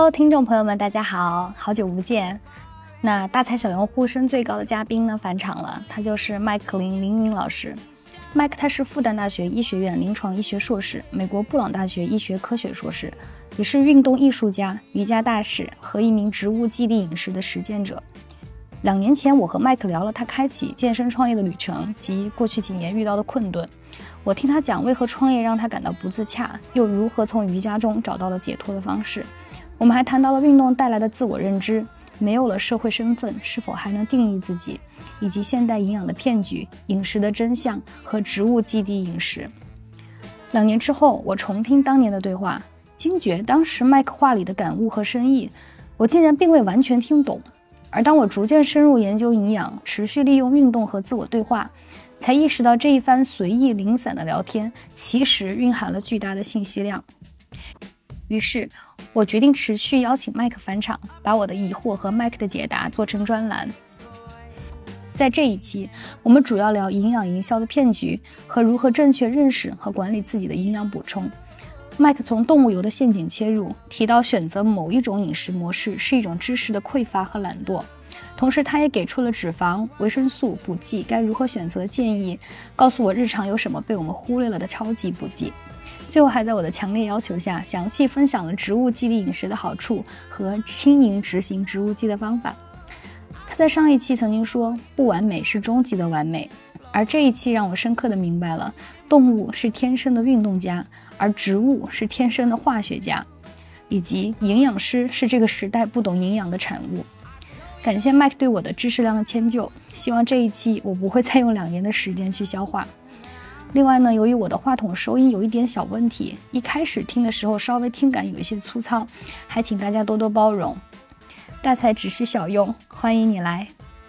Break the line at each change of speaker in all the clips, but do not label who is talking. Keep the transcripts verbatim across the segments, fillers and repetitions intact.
Hello， 听众朋友们，大家好，好久不见。那大材小用呼声最高的嘉宾呢返场了，他就是麦克林林林老师。麦克他是复旦大学医学院临床医学硕士，美国布朗大学医学科学硕士，也是运动艺术家、瑜伽大使和一名植物基地饮食的实践者。两年前，我和麦克聊了他开启健身创业的旅程及过去几年遇到的困顿。我听他讲为何创业让他感到不自洽，又如何从瑜伽中找到了解脱的方式。我们还谈到了运动带来的自我认知，没有了社会身份是否还能定义自己，以及现代营养的骗局、饮食的真相和植物基地饮食。两年之后，我重听当年的对话，惊觉当时麦克话里的感悟和深意，我竟然并未完全听懂。而当我逐渐深入研究营养，持续利用运动和自我对话，才意识到这一番随意零散的聊天其实蕴含了巨大的信息量。于是我决定持续邀请麦克返场，把我的疑惑和麦克的解答做成专栏。在这一期，我们主要聊营养营销的骗局和如何正确认识和管理自己的营养补充。麦克从动物油的陷阱切入，提到选择某一种饮食模式是一种知识的匮乏和懒惰，同时他也给出了脂肪、维生素、补剂该如何选择的建议，告诉我日常有什么被我们忽略了的超级补剂。最后还在我的强烈要求下，详细分享了植物基地饮食的好处和轻盈执行植物基的方法。他在上一期曾经说，不完美是终极的完美，而这一期让我深刻地明白了，动物是天生的运动家，而植物是天生的化学家，以及营养师是这个时代不懂营养的产物。感谢麦克对我的知识量的迁就，希望这一期我不会再用两年的时间去消化。另外呢，由于我的话筒收音有一点小问题，一开始听的时候稍微听感有一些粗糙，还请大家多多包容。大材只是小用，欢迎你来。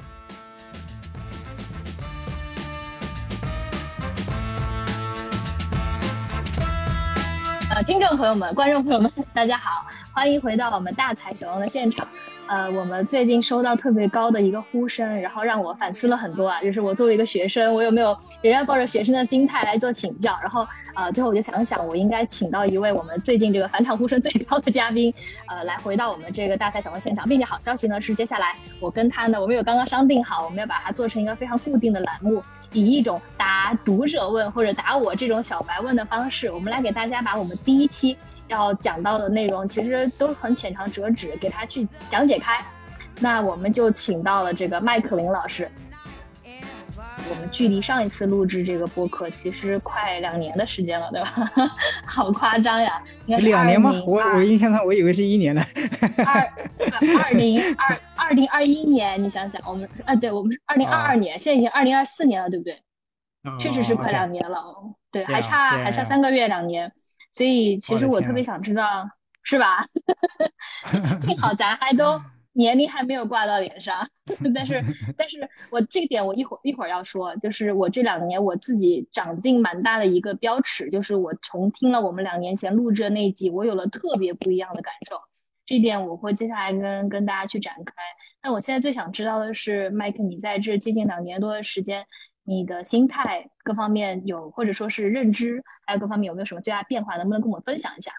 呃，听众朋友们、观众朋友们，大家好，欢迎回到我们大材小用的现场。呃，我们最近收到特别高的一个呼声，然后让我反思了很多啊，就是我作为一个学生，我有没有仍然抱着学生的心态来做请教？然后呃，最后我就想想，我应该请到一位我们最近这个返场呼声最高的嘉宾，呃，来回到我们这个大材小用现场，并且好消息呢是，接下来我跟他呢，我们有刚刚商定好，我们要把它做成一个非常固定的栏目，以一种答读者问或者答我这种小白问的方式，我们来给大家把我们第一期要讲到的内容其实都很浅尝辄止，给他去讲解开。那我们就请到了这个麦克林老师。我们距离上一次录制这个播客其实快两年的时间了，对吧？好夸张呀！应该是
两年吗？我我印象上我以为是一年了。
二二零二二零二一年，你想想，我们啊，对，我们是二零二二年，哦、现在已经二零二四年了，对不对？哦、确实是快两年了，哦、对，还差还差三个月两年，所以其实我特别想知道，是吧？幸好咱还都。年龄还没有挂到脸上，但是但是我这点我一会儿一会儿要说，就是我这两年我自己长进蛮大的一个标尺，就是我重听了我们两年前录制的那一集，我有了特别不一样的感受，这一点我会接下来跟跟大家去展开。那我现在最想知道的是，麦克，你在这接近两年多的时间，你的心态各方面有，或者说是认知，还有各方面有没有什么最大变化，能不能跟我们分享一下？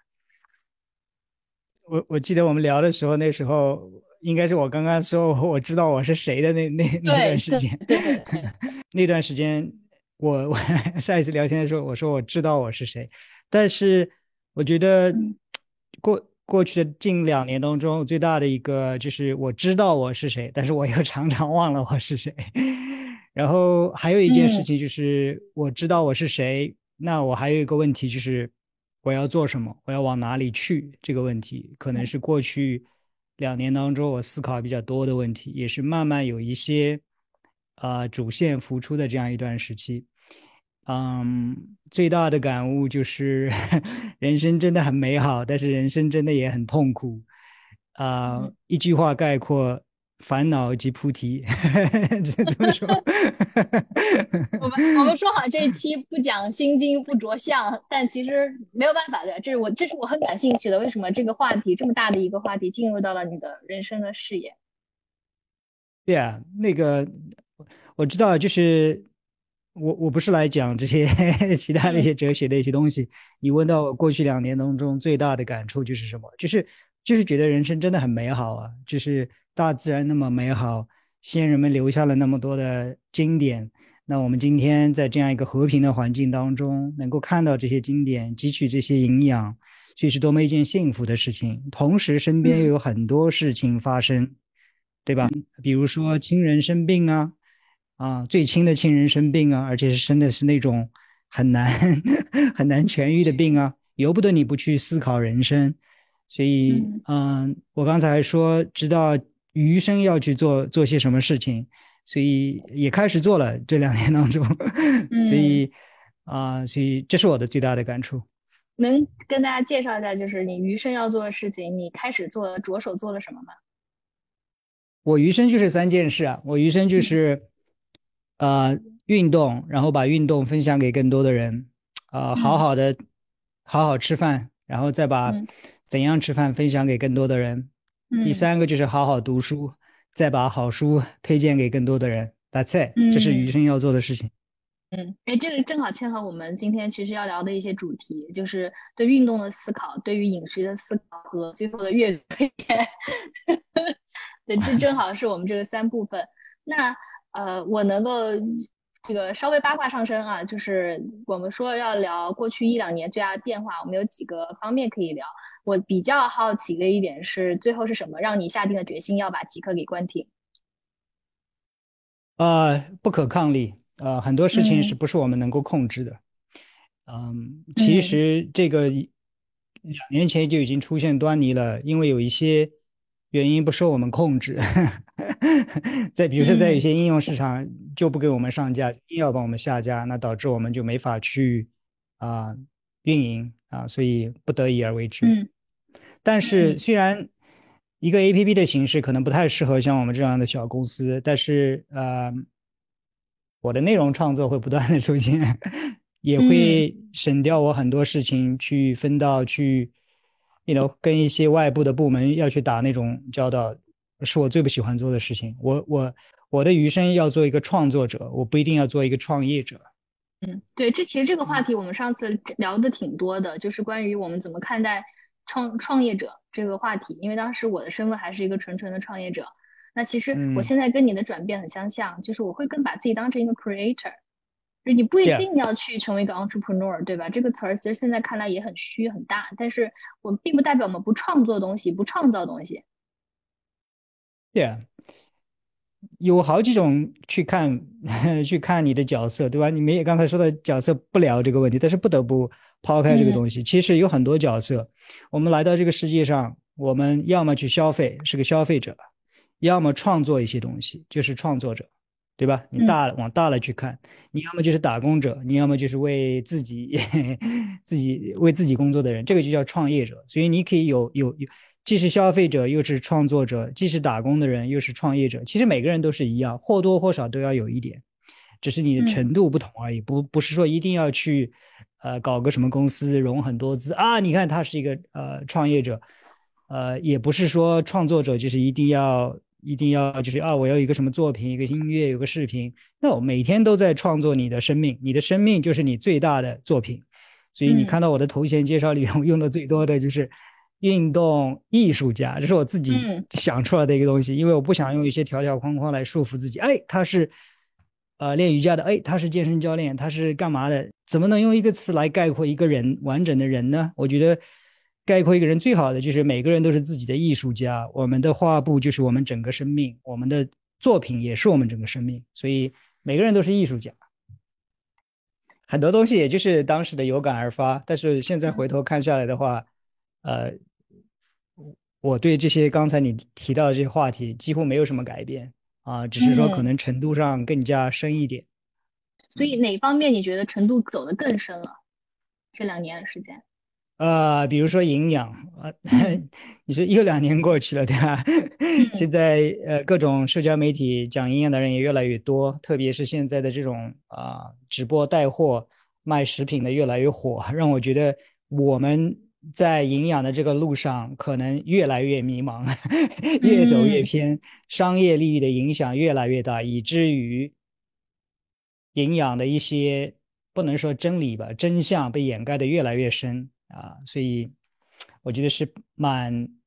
我我记得我们聊的时候，那时候应该是我刚刚说我知道我是谁的那那那段时间，
对对对对
那段时间我我上一次聊天的时候，我说我知道我是谁，但是我觉得过过去的近两年当中，最大的一个就是我知道我是谁，但是我又常常忘了我是谁。然后还有一件事情就是我知道我是谁，那我还有一个问题就是我要做什么，我要往哪里去，这个问题可能是过去两年当中我思考比较多的问题，也是慢慢有一些呃主线浮出的这样一段时期。嗯，最大的感悟就是人生真的很美好，但是人生真的也很痛苦。啊、呃，一句话概括：烦恼即菩提。这怎么说？
我们我们说好这一期不讲心经不着相，但其实没有办法的，这是我这是我很感兴趣的。为什么这个话题这么大的一个话题进入到了你的人生的视野？
对啊，那个我知道，就是我我不是来讲这些其他的一些哲学的一些东西。你问到我过去两年当中最大的感触就是什么？就是就是觉得人生真的很美好啊，就是大自然那么美好，先人们留下了那么多的经典。那我们今天在这样一个和平的环境当中，能够看到这些经典，汲取这些营养，所以是多么一件幸福的事情。同时，身边又
嗯
有很多事情发生，对吧？比如说亲人生病啊，啊，最亲的亲人生病啊，而且是生的是那种很难很难痊愈的病啊，由不得你不去思考人生。所以，
嗯
嗯，我刚才说知道余生要去做做些什么事情，所以也开始做了这两年当中，所
嗯，
以啊、所以这是我的最大的感触。
能跟大家介绍一下，就是你余生要做的事情，你开始做着手做了什么吗？
我余生就是三件事啊，我余生就
嗯
是呃运动，然后把运动分享给更多的人，啊、好
嗯
好的好好吃饭，然后再把
嗯
怎样吃饭分享给更多的人。第
嗯
三个就是好好读书，再把好书推荐给更多的人。That's it，这是余
嗯
生要做的事情。
嗯，哎，这个正好切合我们今天其实要聊的一些主题，就是对运动的思考，对于饮食的思考和最后的阅读推荐。对，这正好是我们这个三部分。那呃，我能够这个稍微八卦上升啊，就是我们说要聊过去一两年最大的变化，我们有几个方面可以聊。我比较好奇的一点是，最后是什么让你下定了决心要把极客给关停？
呃，不可抗力，呃，很多事情是
嗯
不是我们能够控制的？嗯，其
嗯
实这个两年前就已经出现端倪了，因为有一些原因不受我们控制，在比如说在有
嗯
些应用市场就不给我们上架，硬要帮我们下架，那导致我们就没法去啊、运营啊，所以不得已而为之。
嗯
但是
嗯
虽然一个 A P P 的形式可能不太适合像我们这样的小公司，但是呃，我的内容创作会不断的出现，也
嗯
会省掉我很多事情去分到去，you know，跟一些外部的部门要去打那种交道，是我最不喜欢做的事情。我我我的余生要做一个创作者，我不一定要做一个创业者。
嗯，对，这其实这个话
嗯
题我们上次聊的挺多的，就是关于我们怎么看待创创业者这个话题。因为当时我的身份还是一个纯纯的创业者，那其实我
嗯
现在跟你的转变很相像，就是我会更把自己当成一个 creator，就是你不一
，yeah。
定要去成为一个 entrepreneur，对吧？这个词儿其实现在看来也很虚很大，但是我们并不代表我们不创作东西，不创造东西。
Yeah，有好几种去看去看你的角色，对吧？你们也刚才说的角色不聊这个问题，但是不得不抛开这个
嗯
东西。其实有很多角色，我们来到这个世界上，我们要么去消费，是个消费者，要么创作一些东西，就是创作者，对吧？你
嗯
大了往大了去看，你要么就是打工者，你要么就是为自己自己为自己工作的人，这个就叫创业者。所以你可以有有有。既是消费者，又是创作者；既是打工的人，又是创业者。其实每个人都是一样，或多或少都要有一点，只是你的
嗯
程度不同而已。不不是说一定要去，呃，搞个什么公司融很多资啊。你看他是一个呃创业者，呃，也不是说创作者就是一定要一定要就是啊，我要一个什么作品，一个音乐，有个视频。那我每天都在创作你的生命，你的生命就是你最大的作品。所以你看
嗯
到我的头衔介绍里面，我用的最多的就是运动艺术家，这是我自己
嗯
想出来的一个东西，因为我不想用一些条条框框来束缚自己。哎，他是呃练瑜伽的，哎，他是健身教练，他是干嘛的？怎么能用一个词来概括一个人完整的人呢？我觉得概括一个人最好的就是每个人都是自己的艺术家，我们的画布就是我们整个生命，我们的作品也是我们整个生命，所以每个人都是艺术家。很多东西也就是当时的有感而发，但是现在回头看下来的话，呃，我对这些刚才你提到的这些话题几乎没有什么改变啊，只是说可
嗯，
能程度上更加深一点。
所以哪方面你觉得程度走得更深了？这两年的时间？
呃，比如说营养啊，
嗯
你说一个两年过去了，对吧？
嗯
现在呃，各种社交媒体讲营养的人也越来越多，特别是现在的这种啊、直播带货卖食品的越来越火，让我觉得我们在营养的这个路上可能越来越迷茫，越走越
嗯
偏，商业利益的影响越来越大，以至于营养的一些不能说真理吧，真相被掩盖的越来越深啊，所以我觉得是蛮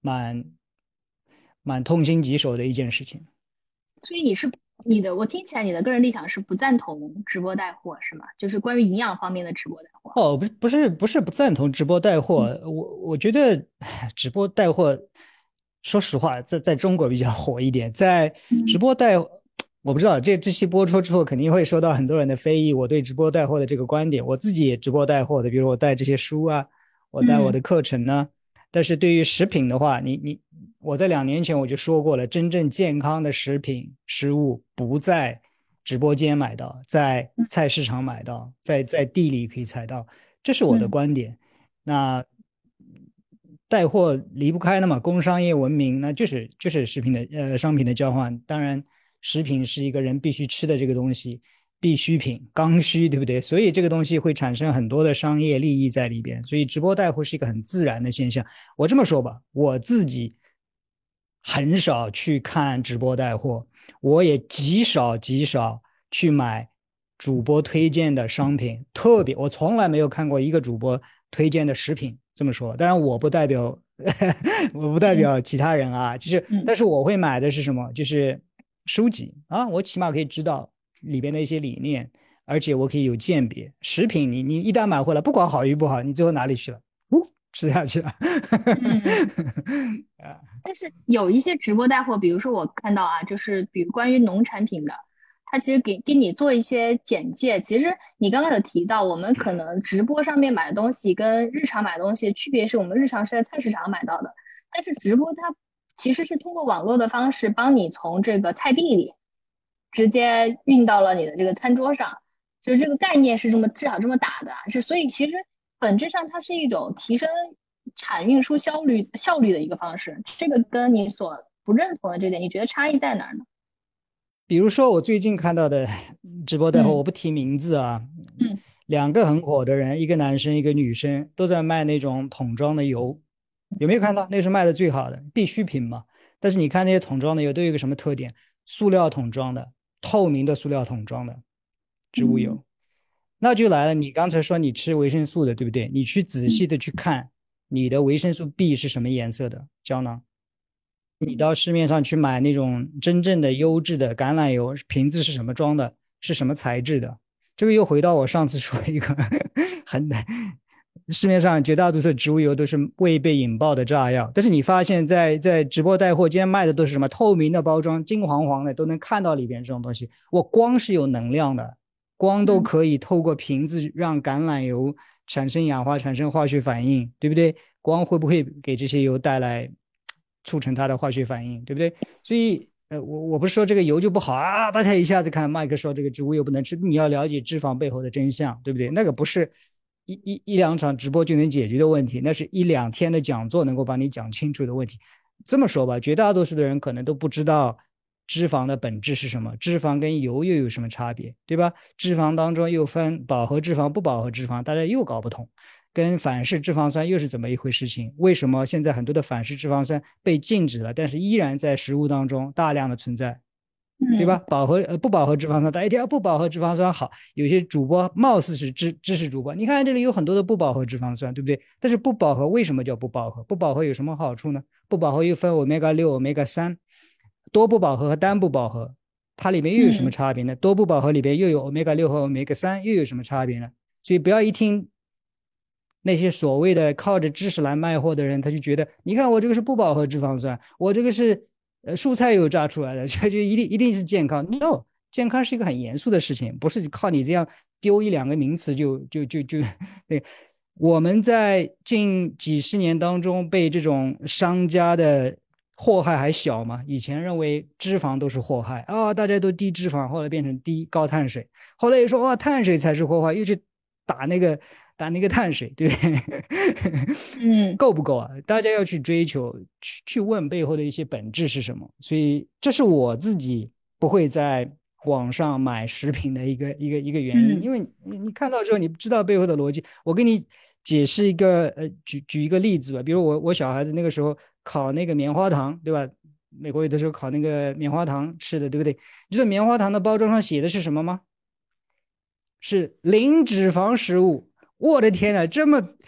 蛮蛮痛心疾首的一件事情。
所以你是你的，我听起来你的个人立场是不赞同直播带货是吗？就是关于营养方面的直播带货。
哦，不是不是不是不赞同直播带
嗯
货，我我觉得唉直播带货，说实话，在在中国比较火一点，在直
嗯
播带，我不知道这这期播出之后肯定会收到很多人的非议，我对直播带货的这个观点，我自己也直播带货的，比如我带这些书啊，我带我
嗯
的课程呢。但是对于食品的话，你你我在两年前我就说过了，真正健康的食品食物不在直播间买到，在
嗯
菜市场买到，在在地里可以采到，这是我的
嗯
观点。那带货离不开的嘛，工商业文明，那就是就是食品的呃商品的交换。当然，食品是一个人必须吃的这个东西，必需品、刚需，对不对？所以这个东西会产生很多的商业利益在里边。所以直播带货是一个很自然的现象。我这么说吧，我自己很少去看直播带货，我也极少极少去买主播推荐的商品，特别我从来没有看过一个主播推荐的食品。这么说，当然我不代表我不代
嗯
表其他人啊，就是，
嗯
但是我会买的是什么？就是书籍啊，我起码可以知道里边的一些理念，而且我可以有鉴别。食品你你一旦买回来，不管好与不好，你最后哪里去了？呜，吃下去了。
嗯。但是有一些直播带货，比如说我看到啊，就是比如关于农产品的，它其实给给你做一些简介。其实你刚刚有提到，我们可能直播上面买的东西跟日常买的东西区别是我们日常是在菜市场买到的，但是直播它其实是通过网络的方式帮你从这个菜地里直接运到了你的这个餐桌上，就是这个概念是这么至少这么打的啊，是所以其实本质上它是一种提升产运输效率效率的一个方式。这个跟你所不认同的这点，你觉得差异在哪儿呢？
比如说我最近看到的直播带货，
嗯
我不提名字啊，
嗯
两个很火的人，一个男生一个女生，都在卖那种桶装的油，有没有看到？那是卖的最好的必需品嘛。但是你看那些桶装的油都有一个什么特点？塑料桶装的，透明的塑料桶装的植物
嗯
油。那就来了，你刚才说你吃维生素的，对不对？你去仔
嗯
细的去看你的维生素 B 是什么颜色的胶囊。你到市面上去买那种真正的优质的橄榄油，瓶子是什么装的，是什么材质的？这个又回到我上次说一个很市面上绝大多数的植物油都是未被引爆的炸药，但是你发现在在直播带货今天卖的都是什么透明的包装，金黄黄的，都能看到里边这种东西。我光是有能量的，光都
嗯
可以透过瓶子让橄榄油产生氧化，产生化学反应，对不对？光会不会给这些油带来促成它的化学反应，对不对？所以，呃，我我不是说这个油就不好啊，大家一下子看麦克说这个植物油不能吃，你要了解脂肪背后的真相，对不对？那个不是一一一两场直播就能解决的问题，那是一两天的讲座能够帮你讲清楚的问题。这么说吧，绝大多数的人可能都不知道脂肪的本质是什么，脂肪跟油又有什么差别，对吧？脂肪当中又分饱和脂肪、不饱和脂肪，大家又搞不通。跟反式脂肪酸又是怎么一回事情？为什么现在很多的反式脂肪酸被禁止了，但是依然在食物当中大量的存在，对吧？
嗯
饱和呃不饱和脂肪酸，大家一听不饱和脂肪酸好，有些主播貌似是知知识主播，你看这里有很多的不饱和脂肪酸，对不对？但是不饱和为什么叫不饱和？不饱和有什么好处呢？不饱和又分欧米伽六、欧米伽三，多不饱和和单不饱和，它里面又有什么
嗯
差别呢？多不饱和里边又有欧米伽六和欧米伽三，又有什么差别呢？所以不要一听那些所谓的靠着知识来卖货的人，他就觉得，你看我这个是不饱和脂肪酸，我这个是呃蔬菜油炸出来的，这就一定一定是健康。No，健康是一个很严肃的事情，不是靠你这样丢一两个名词就就就就对。我们在近几十年当中被这种商家的祸害还小嘛？以前认为脂肪都是祸害啊，大家都低脂肪，后来变成低高碳水，后来又说哇碳水才是祸害，又去打那个打那个碳水，对不对？
嗯
够不够啊？大家要去追求，去去问背后的一些本质是什么。所以这是我自己不会在网上买食品的一个一个一个原因，
嗯
因为你你看到之后，你知道背后的逻辑。我给你解释一个，呃，举举一个例子吧，比如我我小孩子那个时候烤那个棉花糖，对吧？美国有的时候烤那个棉花糖吃的，对不对？你知道棉花糖的包装上写的是什么吗？是零脂肪食物。我的天呐，这么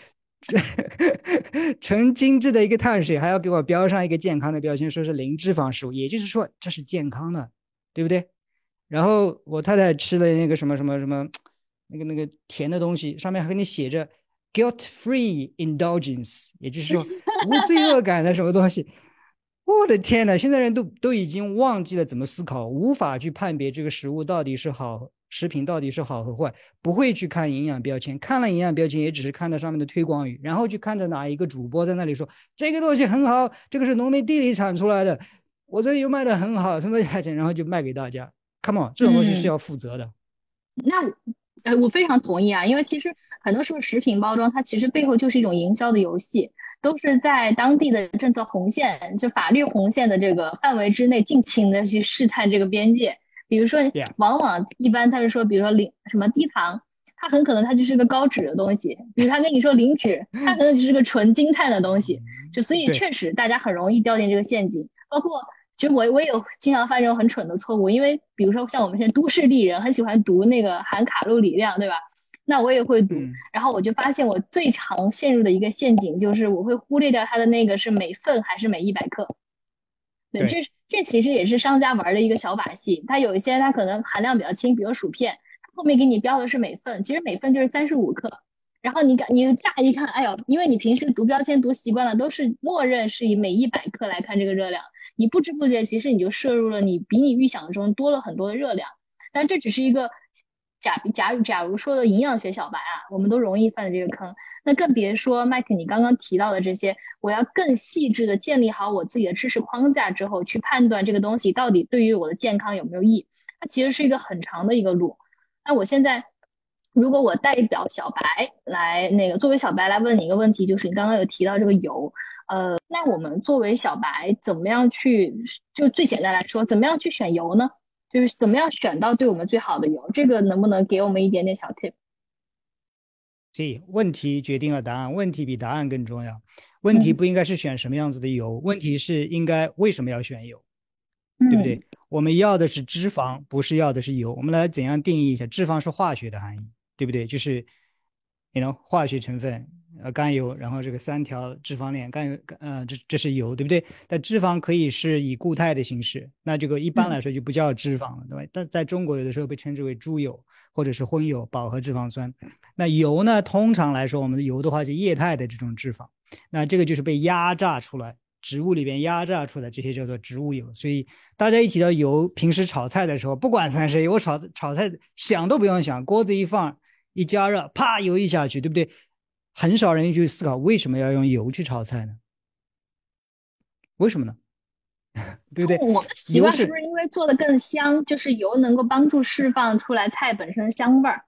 纯精致的一个碳水，还要给我标上一个健康的标签，说是零脂肪食物，也就是说这是健康的，对不对？然后我太太吃了那个什么什么什么，那个那个甜的东西，上面还给你写着 guilt-free indulgence，也就是说无罪恶感的什么东西。我的天呐，现在人都都已经忘记了怎么思考，无法去判别这个食物到底是好，食品到底是好和坏，不会去看营养标签，看了营养标签也只是看到上面的推广语，然后去看着哪一个主播在那里说这个东西很好，这个是农民地里产出来的，我这里又卖的很好，什么价钱，然后就卖给大家。Come on，这种东西是要负责的。
嗯、那呃，我非常同意啊，因为其实很多时候食品包装它其实背后就是一种营销的游戏，都是在当地的政策红线，就法律红线的这个范围之内，尽情的去试探这个边界。比如说，
Yeah.
往往一般他是说，比如说零什么低糖，它很可能它就是个高脂的东西；比如他跟你说零脂，它可能就是个纯精碳的东西。就所以确实大家很容易掉进这个陷阱，包括。其实我我也有经常犯这种很蠢的错误，因为比如说像我们现在都市丽人很喜欢读那个含卡路里量，对吧？那我也会读，
嗯、
然后我就发现我最常陷入的一个陷阱就是我会忽略掉它的那个是每份还是每一百克。对，这这其实也是商家玩的一个小把戏。它有一些它可能含量比较轻，比如薯片，后面给你标的是每份，其实每份就是三十五克。然后你感你乍一看，哎呦，因为你平时读标签读习惯了，都是默认是以每一百克来看这个热量。你不知不觉其实你就摄入了你比你预想中多了很多的热量，但这只是一个假假假如说的营养学小白啊，我们都容易犯这个坑。那更别说麦克你刚刚提到的这些，我要更细致的建立好我自己的知识框架之后，去判断这个东西到底对于我的健康有没有益，它其实是一个很长的一个路。那我现在如果我代表小白来那个作为小白来问你一个问题，就是你刚刚有提到这个油，呃，那我们作为小白怎么样去，就最简单来说，怎么样去选油呢？就是怎么样选到对我们最好的油，这个能不能给我们一点点小 tip？
这问题决定了答案，问题比答案更重要。问题不应该是选什么样子的油，嗯、问题是应该为什么要选油，
嗯、
对不对？我们要的是脂肪，不是要的是油。我们来怎样定义一下？脂肪是化学的含义，对不对？就是you know 化学成分，呃，甘油，然后这个三条脂肪链，甘油，呃，这这是油，对不对？但脂肪可以是以固态的形式，那这个一般来说就不叫脂肪了，对吧？但在中国有的时候被称之为猪油或者是荤油、饱和脂肪酸。那油呢，通常来说，我们的油的话是液态的这种脂肪，那这个就是被压榨出来。植物里边压榨出来，这些叫做植物油。所以大家一提到油，平时炒菜的时候，不管三谁，我炒炒菜想都不用想，锅子一放一加热，啪，油一下去，对不对？很少人去思考为什么要用油去炒菜呢？为什么呢？对不对？
我的习惯是不是因为做的更香，就是油能够帮助释放出来菜本身香味儿？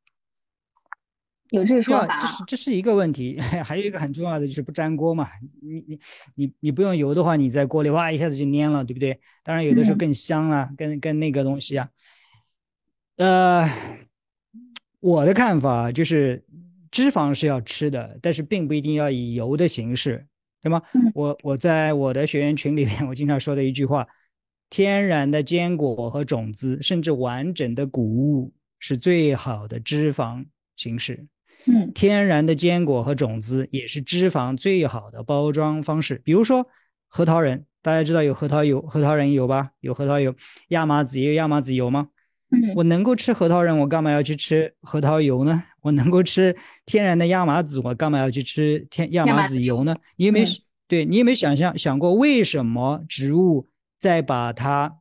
有这个说法、啊，
这是这是一个问题，还有一个很重要的就是不粘锅嘛。你你你你不用油的话，你在锅里哇一下子就蔫了，对不对？当然有的时候更香啊，嗯、跟跟那个东西啊。呃，我的看法就是脂肪是要吃的，但是并不一定要以油的形式，对吗？
嗯、
我我在我的学员群里面，我经常说的一句话：天然的坚果和种子，甚至完整的谷物是最好的脂肪形式。
嗯，
天然的坚果和种子也是脂肪最好的包装方式。比如说核桃仁，大家知道有核桃油、核桃仁油吧？有核桃油，亚麻籽也有亚麻籽油吗？
嗯，
我能够吃核桃仁，我干嘛要去吃核桃油呢？我能够吃天然的亚麻籽，我干嘛要去吃天亚麻籽油呢？你有没有、嗯、对你有没有想象想过，为什么植物在把它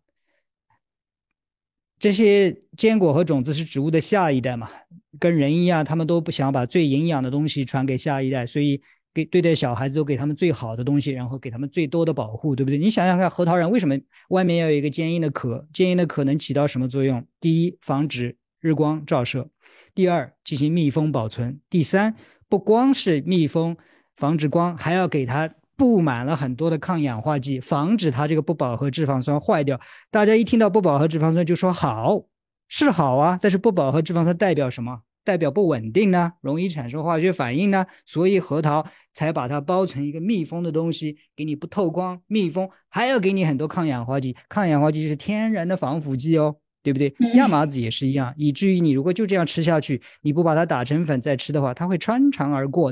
这些坚果和种子是植物的下一代嘛？跟人一样，他们都不想把最营养的东西传给下一代，所以给对待小孩子都给他们最好的东西，然后给他们最多的保护，对不对？你想想看，核桃仁为什么外面要有一个坚硬的壳？坚硬的壳能起到什么作用？第一，防止日光照射；第二，进行密封保存；第三，不光是密封防止光，还要给它布满了很多的抗氧化剂，防止它这个不饱和脂肪酸坏掉。大家一听到不饱和脂肪酸就说好，是好啊，但是不饱和脂肪酸代表什么？代表不稳定呢，容易产生化学反应呢，所以核桃才把它包成一个密封的东西，给你不透光，密封，还要给你很多抗氧化剂。抗氧化剂是天然的防腐剂哦，对不对？亚麻籽也是一样，以至于你如果就这样吃下去，你不把它打成粉再吃的话，它会穿肠而过的。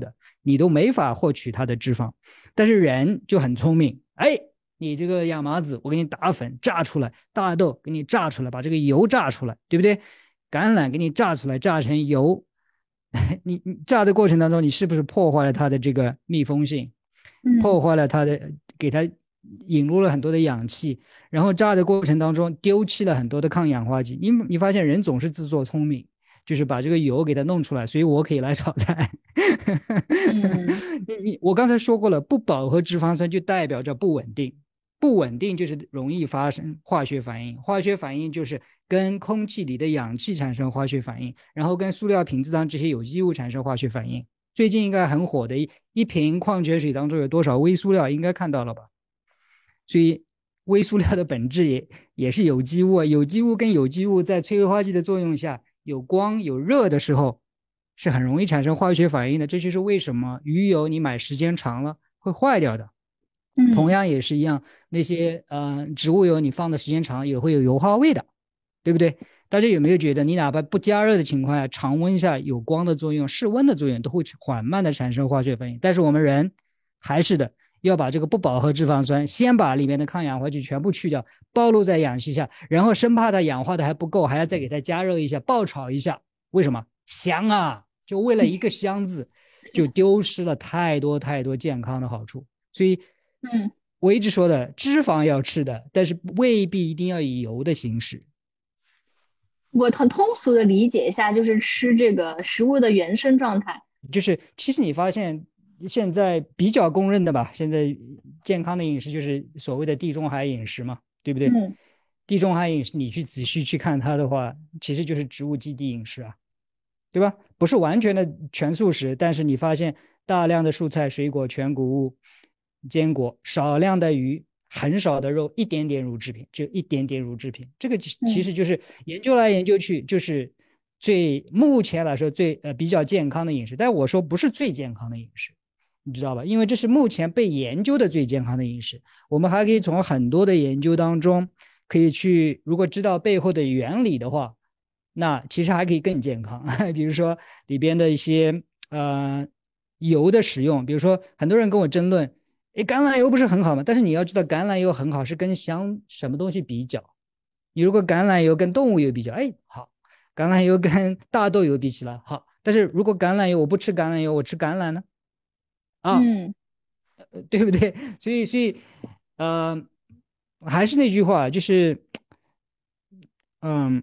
你都没法获取它的脂肪。但是人就很聪明，哎，你这个亚麻籽我给你打粉榨出来，大豆给你榨出来，把这个油榨出来，对不对？橄榄给你榨出来，榨成油。你你榨的过程当中，你是不是破坏了它的这个密封性，破坏了它的，给它引入了很多的氧气，然后榨的过程当中丢弃了很多的抗氧化剂。你你发现人总是自作聪明，就是把这个油给它弄出来，所以我可以来炒菜。你你我刚才说过了，不饱和脂肪酸就代表着不稳定，不稳定就是容易发生化学反应，化学反应就是跟空气里的氧气产生化学反应，然后跟塑料瓶子当这些有机物产生化学反应。最近应该很火的一一瓶矿泉水当中有多少微塑料，应该看到了吧？所以微塑料的本质也也是有机物，有机物跟有机物在催化剂的作用下，有光有热的时候是很容易产生化学反应的。这就是为什么鱼油你买时间长了会坏掉的。同样也是一样，那些呃植物油你放的时间长也会有油耗味的，对不对？大家有没有觉得你哪怕不加热的情况下，常温下有光的作用、室温的作用都会缓慢的产生化学反应？但是我们人还是的，要把这个不饱和脂肪酸先把里面的抗氧化剂全部去掉，暴露在氧气下，然后生怕它氧化的还不够，还要再给它加热一下，爆炒一下。为什么？香啊！就为了一个香字，就丢失了太多太多健康的好处。所以
嗯，
我一直说的，脂肪要吃的，但是未必一定要以油的形式。
我很通俗的理解一下，就是吃这个食物的原生状态。
就是其实你发现现在比较公认的吧，现在健康的饮食就是所谓的地中海饮食嘛，对不对？
嗯，
地中海饮食你去仔细去看它的话，其实就是植物基底饮食啊，对吧？不是完全的全素食，但是你发现大量的蔬菜、水果、全谷物、坚果，少量的鱼，很少的肉，一点点乳制品，就一点点乳制品。这个其实就是研究来研究去，就是最目前来说最呃比较健康的饮食。但我说不是最健康的饮食，你知道吧？因为这是目前被研究的最健康的饮食。我们还可以从很多的研究当中可以去，如果知道背后的原理的话，那其实还可以更健康。比如说里边的一些呃油的使用，比如说很多人跟我争论，诶，橄榄油不是很好吗？但是你要知道，橄榄油很好是跟相什么东西比较。你如果橄榄油跟动物油比较，哎，好；橄榄油跟大豆油比起来好。但是如果橄榄油我不吃橄榄油，我吃橄榄呢？啊，
嗯，
对不对？所以，所以，呃，还是那句话，就是，嗯，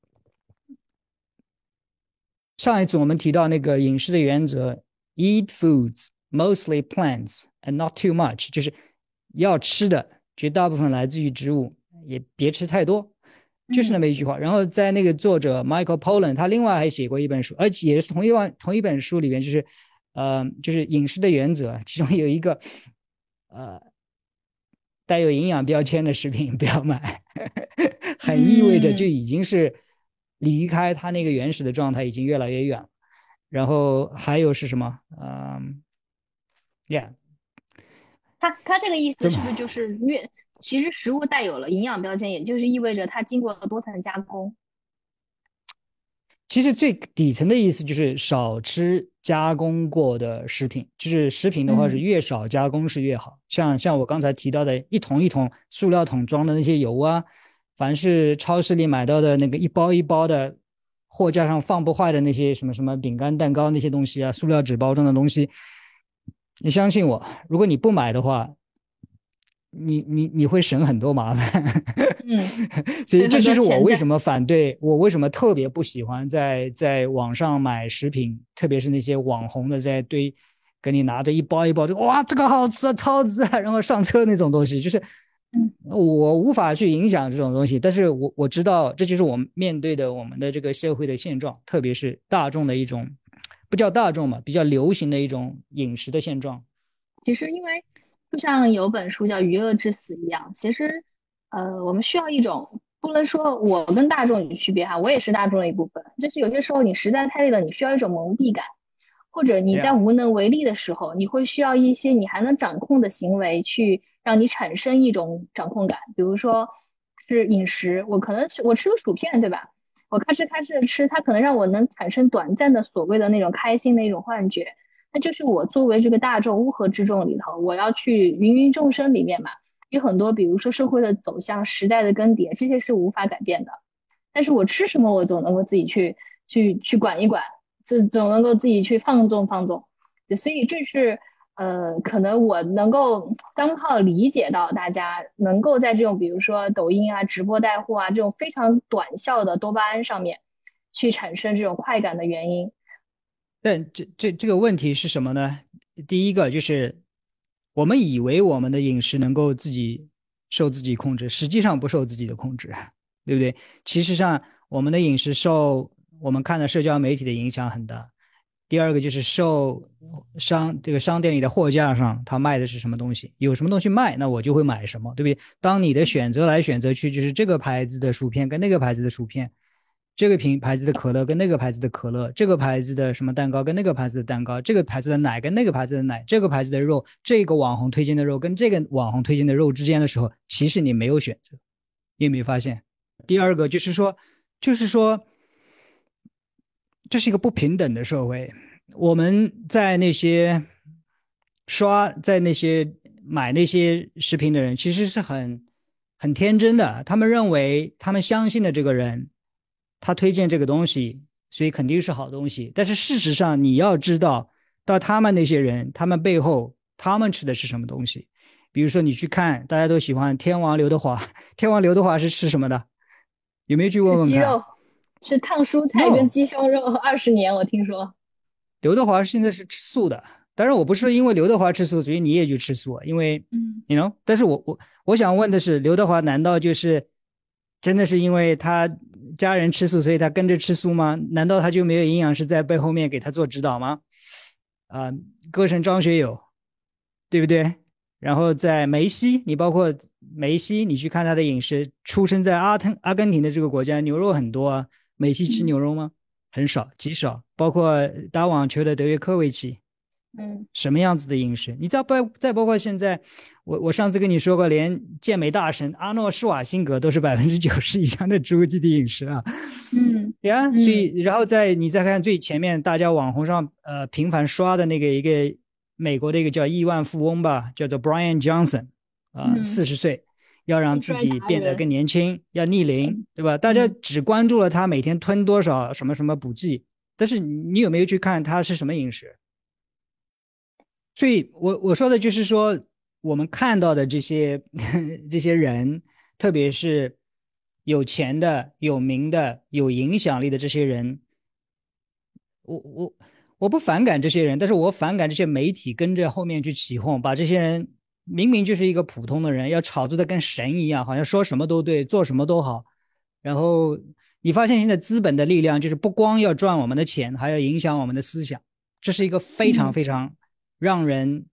上一次我们提到那个饮食的原则 ，eat foods mostly plants and not too much，就是要吃的绝大部分来自于植物，也别吃太多，就是那么一句话。然后在那个作者 Michael Pollan，他另外还写过一本书，而且也是同一本同一本书里面，就是呃，就是饮食的原则，其中有一个呃带有营养标签的食品不要买，很意味着就已经是离开它那个原始的状态已经越来越远了。然后还有是什么？嗯，yeah，
它它这个意思是不是就是越其实食物带有了营养标签，也就是意味着它经过了多层加工？
其实最底层的意思就是少吃加工过的食品，就是食品的话是越少加工是越好。像像我刚才提到的一桶一桶塑料桶装的那些油啊，凡是超市里买到的那个一包一包的货架上放不坏的那些什么什么饼干蛋糕那些东西啊，塑料纸包装的东西，你相信我，如果你不买的话，你你你会省很多麻烦。
嗯，
所以这就是我为什么反对，我为什么特别不喜欢在在网上买食品，特别是那些网红的在堆，给你拿着一包一包，就哇这个好吃啊，超值啊，然后上车那种东西，就是我无法去影响这种东西，但是我我知道这就是我们面对的我们的这个社会的现状，特别是大众的一种，不叫大众嘛，比较流行的一种饮食的现状。
其实因为就像有本书叫《娱乐至死》一样，其实呃，我们需要一种不能说我跟大众有区别哈，我也是大众的一部分。就是有些时候你实在太累了，你需要一种蒙蔽感，或者你在无能为力的时候， yeah. 你会需要一些你还能掌控的行为去让你产生一种掌控感。比如说是饮食，我可能是我吃个薯片，对吧？我开吃开吃的吃，它可能让我能产生短暂的所谓的那种开心的一种幻觉。 那就是我作为这个大众乌合之众里头，我要去芸芸众生里面嘛，有很多比如说社会的走向、时代的更迭，这些是无法改变的。但是我吃什么，我总能够自己去去去管一管，就总能够自己去放纵放纵。就所以这是呃，可能我能够somehow理解到大家能够在这种比如说抖音啊、直播带货啊这种非常短效的多巴胺上面去产生这种快感的原因。
但这这这个问题是什么呢？第一个就是我们以为我们的饮食能够自己受自己控制，实际上不受自己的控制，对不对？其实上我们的饮食受我们看的社交媒体的影响很大。第二个就是受商这个商店里的货架上他卖的是什么东西，有什么东西卖，那我就会买什么，对不对？当你的选择来选择去，就是这个牌子的薯片跟那个牌子的薯片，这个品牌子的可乐跟那个牌子的可乐，这个牌子的什么蛋糕跟那个牌子的蛋糕，这个牌子的奶跟那个牌子的奶，这个牌子的肉，这个网红推荐的肉跟这个网红推荐的肉之间的时候，其实你没有选择，你有没有发现？第二个就是说，就是说，这是一个不平等的社会。我们在那些刷，在那些买那些视频的人，其实是很很天真的，他们认为他们相信的这个人。他推荐这个东西，所以肯定是好东西。但是事实上，你要知道，到他们那些人，他们背后他们吃的是什么东西。比如说，你去看，大家都喜欢天王刘德华，天王刘德华是吃什么的？有没有去问问看？
吃鸡肉，吃烫蔬菜跟鸡胸肉二十年，我听说。
刘德华现在是吃素的，当然我不是因为刘德华吃素，所以你也去吃素，因为嗯，你 you know， 但是我我我想问的是，刘德华难道就是真的是因为他家人吃素，所以他跟着吃素吗？难道他就没有营养师在背后面给他做指导吗？啊、呃，歌神张学友，对不对？然后在梅西，你包括梅西，你去看他的饮食，出生在阿腾阿根廷的这个国家，牛肉很多啊。梅西吃牛肉吗？很少，极少。包括打网球的德约科维奇，嗯，什么样子的饮食？你再包再包括现在，我我上次跟你说过，连健美大神阿诺施瓦辛格都是百分之九十以上的植物基底饮食啊。
嗯，
对啊，所以然后再你再看最前面大家网红上呃频繁刷的那个一个美国的一个叫亿万富翁吧，叫做 Brian Johnson 啊、呃，四十岁。要让自己变得更年轻，要逆龄，对吧？大家只关注了他每天吞多少什么什么补剂，但是你有没有去看他是什么饮食？所以我我说的就是说，我们看到的这些这些人，特别是有钱的、有名的、有影响力的这些人，我我我不反感这些人，但是我反感这些媒体跟着后面去起哄，把这些人。明明就是一个普通的人，要炒作的跟神一样，好像说什么都对，做什么都好。然后你发现现在资本的力量就是不光要赚我们的钱，还要影响我们的思想，这是一个非常非常让人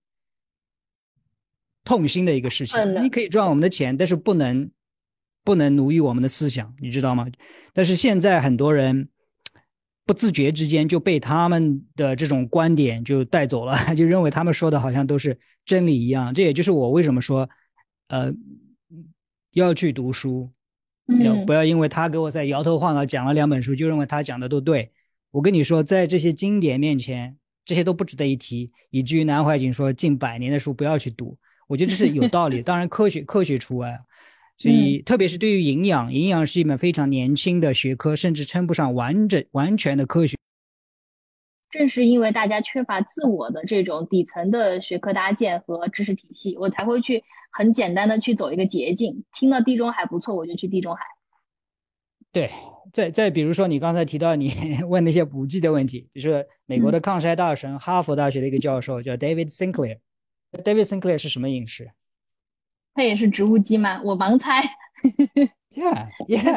痛心的一个事情。嗯、你可以赚我们的钱，但是不能不能奴役我们的思想，你知道吗？但是现在很多人。不自觉之间就被他们的这种观点就带走了，就认为他们说的好像都是真理一样。这也就是我为什么说，呃，要去读书，嗯，不要因为他给我在摇头晃脑讲了两本书，就认为他讲的都对。我跟你说，在这些经典面前，这些都不值得一提，以至于南怀瑾说近百年的书不要去读。我觉得这是有道理，当然科学科学除外。所以，特别是对于营养，营养是一门非常年轻的学科，甚至称不上完整完全的科学。
正是因为大家缺乏自我的这种底层的学科搭建和知识体系，我才会去很简单的去走一个捷径。听到地中海不错，我就去地中海。
对，再再比如说，你刚才提到你问那些补剂的问题，就是美国的抗筛大神、嗯、哈佛大学的一个教授叫 David Sinclair。David Sinclair 是什么饮食？
他也是植物基吗？我盲猜。
Yeah, yeah.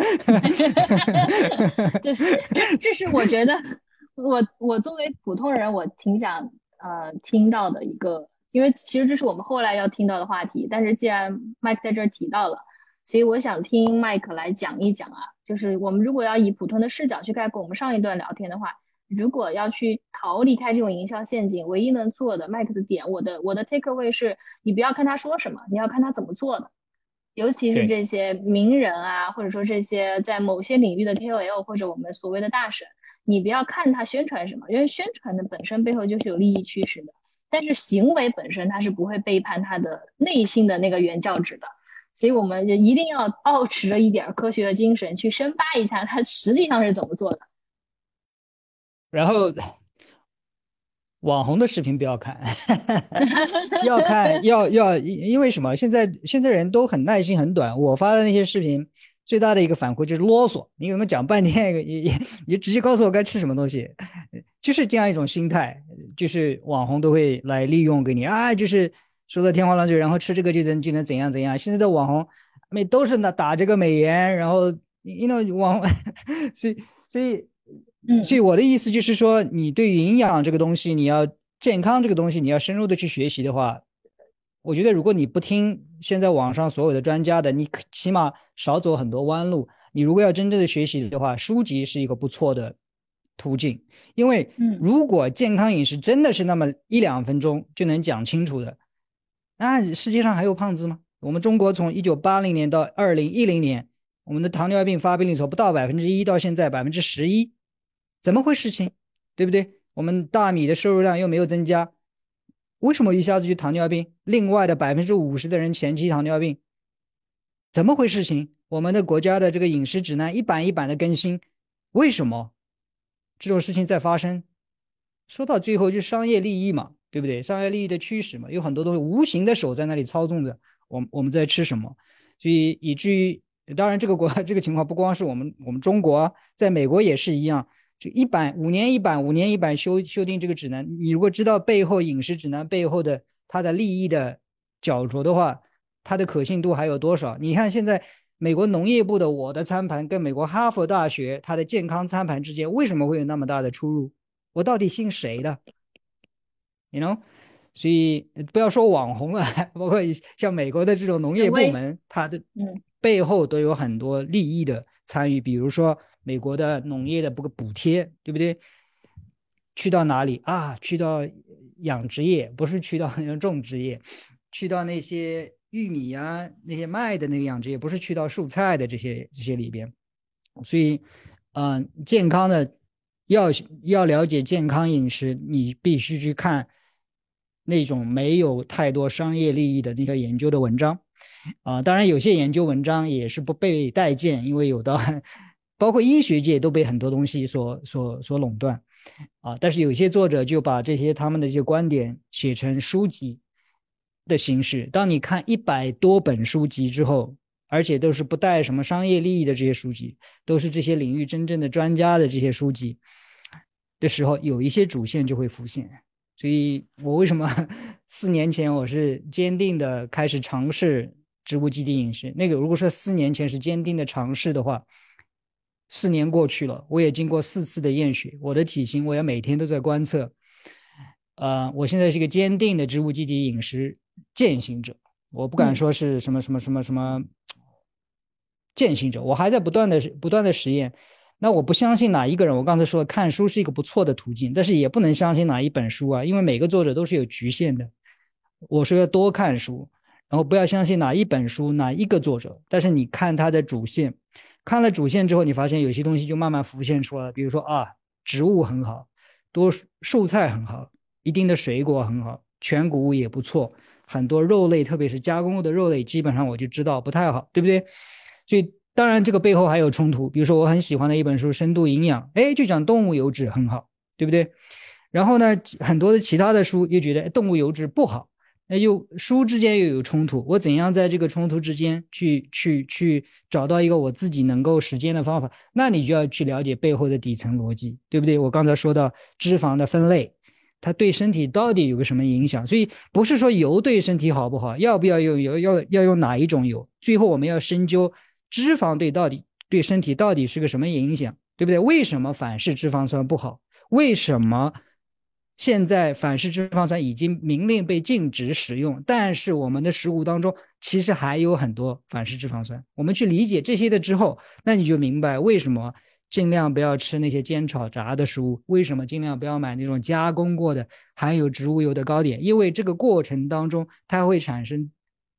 这这这是我觉得我我作为普通人，我挺想呃听到的一个，因为其实这是我们后来要听到的话题。但是既然 Mike 在这儿提到了，所以我想听 Mike 来讲一讲啊，就是我们如果要以普通的视角去概括我们上一段聊天的话，如果要去逃离开这种营销陷阱，唯一能做的 Mike 的点，我的我的 take away 是，你不要看他说什么，你要看他怎么做的。 尤其是
对
这些名人啊，或者说这些在某些领域的 K O L 或者我们所谓的大神，你不要看他宣传什么，因为宣传的本身背后就是有利益驱使的，但是行为本身它是不会背叛他的内心的那个原教旨的。所以我们一定要保持着一点科学的精神去深扒一下它实际上是怎么做的。
然后网红的视频不要看，要看要要，因为什么？现在现在人都很耐心很短，我发的那些视频最大的一个反馈就是啰嗦，你给他们讲半天，你你直接告诉我该吃什么东西，就是这样一种心态，就是网红都会来利用给你啊，就是说的天花乱坠，然后吃这个就能就能怎样怎样。现在的网红每都是打打这个美颜，然后you know网所以所以。所以我的意思就是说，你对营养这个东西，你要健康这个东西，你要深入的去学习的话，我觉得如果你不听现在网上所有的专家的，你起码少走很多弯路。你如果要真正的学习的话，书籍是一个不错的途径。因为如果健康饮食真的是那么一两分钟就能讲清楚的，那世界上还有胖子吗？我们中国从一九八零年到二零一零年，我们的糖尿病发病率从不到百分之一到现在百分之十一。怎么回事情，对不对？我们大米的摄入量又没有增加，为什么一下子就糖尿病？另外的百分之五十的人前期糖尿病，怎么回事情？我们的国家的这个饮食指南一版一版的更新，为什么这种事情在发生？说到最后就是商业利益嘛，对不对？商业利益的驱使嘛，有很多东西无形的手在那里操纵着我我们在吃什么，所以以至于当然这个国这个情况不光是我们我们中国啊，在美国也是一样。就一版五年一版五年一版修修订这个指南，你如果知道背后饮食指南背后的它的利益的角逐的话，它的可信度还有多少？你看现在美国农业部的我的餐盘跟美国哈佛大学它的健康餐盘之间为什么会有那么大的出入？我到底信谁的 ？You know？ 所以不要说网红了，包括像美国的这种农业部门，它的背后都有很多利益的参与，比如说美国的农业的不补贴，对不对？去到哪里啊？去到养殖业，不是去到那种种植业，去到那些玉米啊、那些麦的那个养殖业，不是去到蔬菜的这些这些里边。所以，嗯、呃，健康的要要了解健康饮食，你必须去看那种没有太多商业利益的那个研究的文章。啊、呃，当然有些研究文章也是不被待见，因为有的包括医学界都被很多东西所所所垄断啊。但是有些作者就把这些他们的这些观点写成书籍的形式。当你看一百多本书籍之后，而且都是不带什么商业利益的这些书籍，都是这些领域真正的专家的这些书籍的时候，有一些主线就会浮现。所以我为什么四年前我是坚定的开始尝试植物基地饮食，那个如果说四年前是坚定的尝试的话，四年过去了，我也经过四次的验血，我的体型我也每天都在观测。呃，我现在是一个坚定的植物基地饮食践行者，我不敢说是什么什么什么什么践行者，我还在不断的不断的实验。那我不相信哪一个人，我刚才说看书是一个不错的途径，但是也不能相信哪一本书啊，因为每个作者都是有局限的。我说要多看书，然后不要相信哪一本书哪一个作者，但是你看他的主线，看了主线之后，你发现有些东西就慢慢浮现出来了。比如说啊，植物很好，多蔬菜很好，一定的水果很好，全谷物也不错，很多肉类，特别是加工的肉类，基本上我就知道不太好，对不对？所以当然这个背后还有冲突，比如说我很喜欢的一本书《深度营养》，哎，就讲动物油脂很好，对不对？然后呢，很多的其他的书又觉得动物油脂不好，那又书之间又有冲突，我怎样在这个冲突之间去去去找到一个我自己能够实践的方法？那你就要去了解背后的底层逻辑，对不对？我刚才说到脂肪的分类，它对身体到底有个什么影响？所以不是说油对身体好不好，要不要用油，要要用哪一种油？最后我们要深究脂肪对到底对身体到底是个什么影响，对不对？为什么反式脂肪酸不好？为什么现在反式脂肪酸已经明令被禁止使用，但是我们的食物当中其实还有很多反式脂肪酸？我们去理解这些的之后，那你就明白为什么尽量不要吃那些煎炒炸的食物，为什么尽量不要买那种加工过的含有植物油的糕点，因为这个过程当中它会产生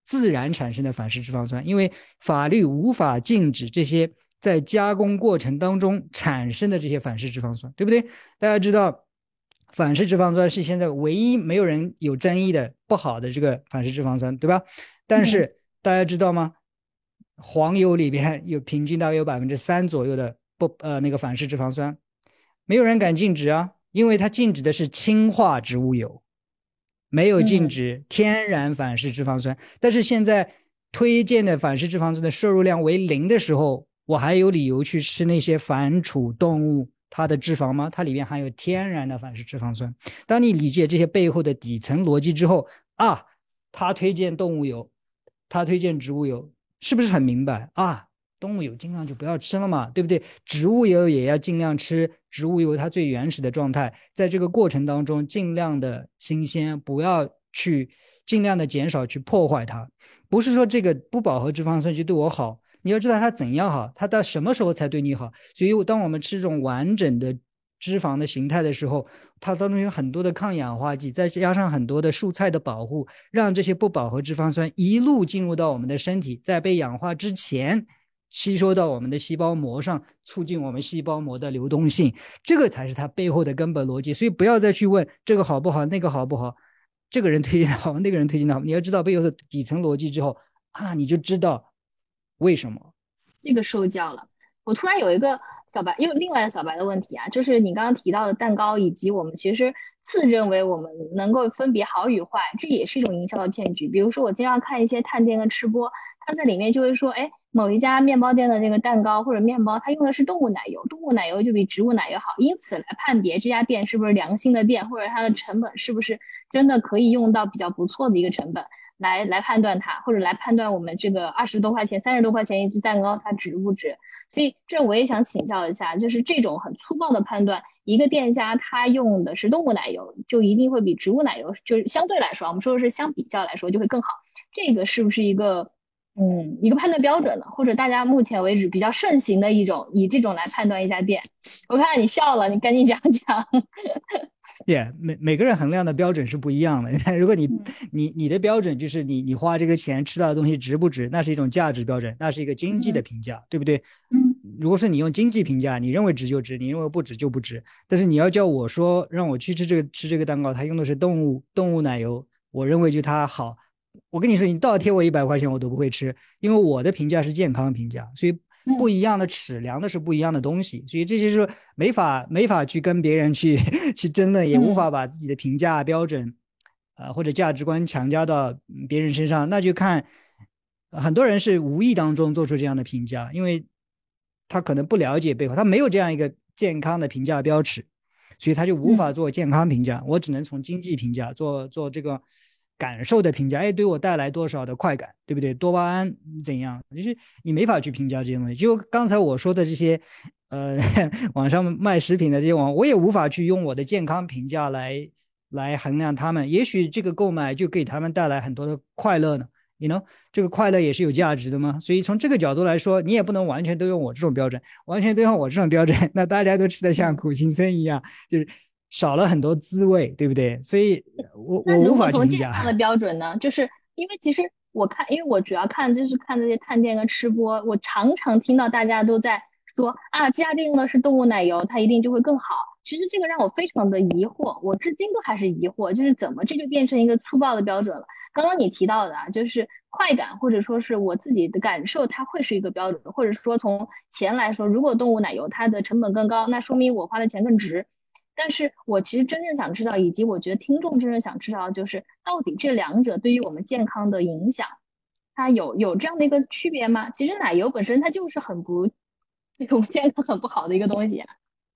自然产生的反式脂肪酸，因为法律无法禁止这些在加工过程当中产生的这些反式脂肪酸，对不对？大家知道反式脂肪酸是现在唯一没有人有争议的不好的这个反式脂肪酸，对吧？但是大家知道吗？黄油里边有平均大概有百分之三左右的不呃那个反式脂肪酸，没有人敢禁止啊，因为它禁止的是氢化植物油，没有禁止天然反式脂肪酸。嗯、但是现在推荐的反式脂肪酸的摄入量为零的时候，我还有理由去吃那些反刍动物它的脂肪吗？它里面含有天然的反式脂肪酸。当你理解这些背后的底层逻辑之后啊，他推荐动物油，他推荐植物油，是不是很明白啊？动物油尽量就不要吃了嘛，对不对？植物油也要尽量吃植物油它最原始的状态，在这个过程当中尽量的新鲜，不要去尽量的减少去破坏它。不是说这个不饱和脂肪酸就对我好，你要知道它怎样好，它到什么时候才对你好。所以当我们吃这种完整的脂肪的形态的时候，它当中有很多的抗氧化剂，再加上很多的蔬菜的保护，让这些不饱和脂肪酸一路进入到我们的身体，在被氧化之前吸收到我们的细胞膜上，促进我们细胞膜的流动性，这个才是它背后的根本逻辑。所以不要再去问这个好不好，那个好不好，这个人推荐的好，那个人推荐的好，你要知道背后的底层逻辑之后啊，你就知道为什么。
这个受教了。我突然有一个小白，又另外的小白的问题啊，就是你刚刚提到的蛋糕，以及我们其实自认为我们能够分别好与坏，这也是一种营销的骗局。比如说我经常看一些探店跟吃播，他在里面就会说，哎，某一家面包店的这个蛋糕或者面包，它用的是动物奶油，动物奶油就比植物奶油好，因此来判别这家店是不是良心的店，或者它的成本是不是真的可以用到比较不错的一个成本。来来判断它，或者来判断我们这个二十多块钱、三十多块钱一只蛋糕它值不值。所以这我也想请教一下，就是这种很粗暴的判断，一个店家他用的是动物奶油，就一定会比植物奶油，就是相对来说，我们说的是相比较来说就会更好。这个是不是一个嗯一个判断标准呢？或者大家目前为止比较盛行的一种以这种来判断一家店？我看你笑了，你赶紧讲讲。
Yeah, 每每个人衡量的标准是不一样的。如果你、嗯、你你的标准就是你你花这个钱吃到的东西值不值，那是一种价值标准，那是一个经济的评价，嗯、对不对？
嗯，
如果是你用经济评价，你认为值就值，你认为不值就不值。但是你要叫我说让我去吃这个吃这个蛋糕，它用的是动物动物奶油，我认为就它好。我跟你说，你倒贴我一百块钱我都不会吃，因为我的评价是健康评价，所以。不一样的尺量的是不一样的东西，所以这些是没法没法去跟别人去去争论，也无法把自己的评价标准，呃或者价值观强加到别人身上。那就看很多人是无意当中做出这样的评价，因为他可能不了解背后，他没有这样一个健康的评价标尺，所以他就无法做健康评价。嗯、我只能从经济评价做做这个。感受的评价，哎，对我带来多少的快感，对不对？多巴胺怎样？就是你没法去评价这些东西。就刚才我说的这些，呃，网上卖食品的这些网，我也无法去用我的健康评价来来衡量他们。也许这个购买就给他们带来很多的快乐呢。你 you know 这个快乐也是有价值的嘛。所以从这个角度来说，你也不能完全都用我这种标准，完全都用我这种标准，那大家都吃得像苦行僧一样，就是。少了很多滋味，对不对？所以我我无法去评价。
从健康的标准呢，就是因为其实我看，因为我主要看就是看这些探店跟吃播，我常常听到大家都在说啊，这家店用的是动物奶油，它一定就会更好。其实这个让我非常的疑惑，我至今都还是疑惑，就是怎么这就变成一个粗暴的标准了？刚刚你提到的啊，就是快感或者说是我自己的感受，它会是一个标准，或者说从钱来说，如果动物奶油它的成本更高，那说明我花的钱更值。但是我其实真正想知道，以及我觉得听众真正想知道，就是到底这两者对于我们健康的影响，它有有这样的一个区别吗？其实奶油本身它就是很不，对我们健康很不好的一个东西啊。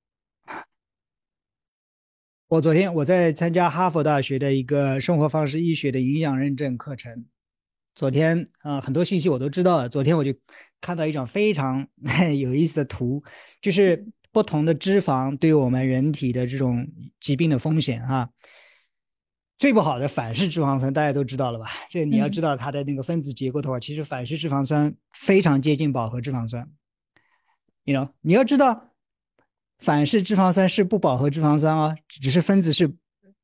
我昨天我在参加哈佛大学的一个生活方式医学的营养认证课程，昨天啊、呃、很多信息我都知道了。昨天我就看到一张非常有意思的图，就是不同的脂肪对我们人体的这种疾病的风险啊，最不好的反式脂肪酸大家都知道了吧？这个你要知道它的那个分子结构的话，嗯、其实反式脂肪酸非常接近饱和脂肪酸。you know, 你要知道，反式脂肪酸是不饱和脂肪酸啊，只是分子是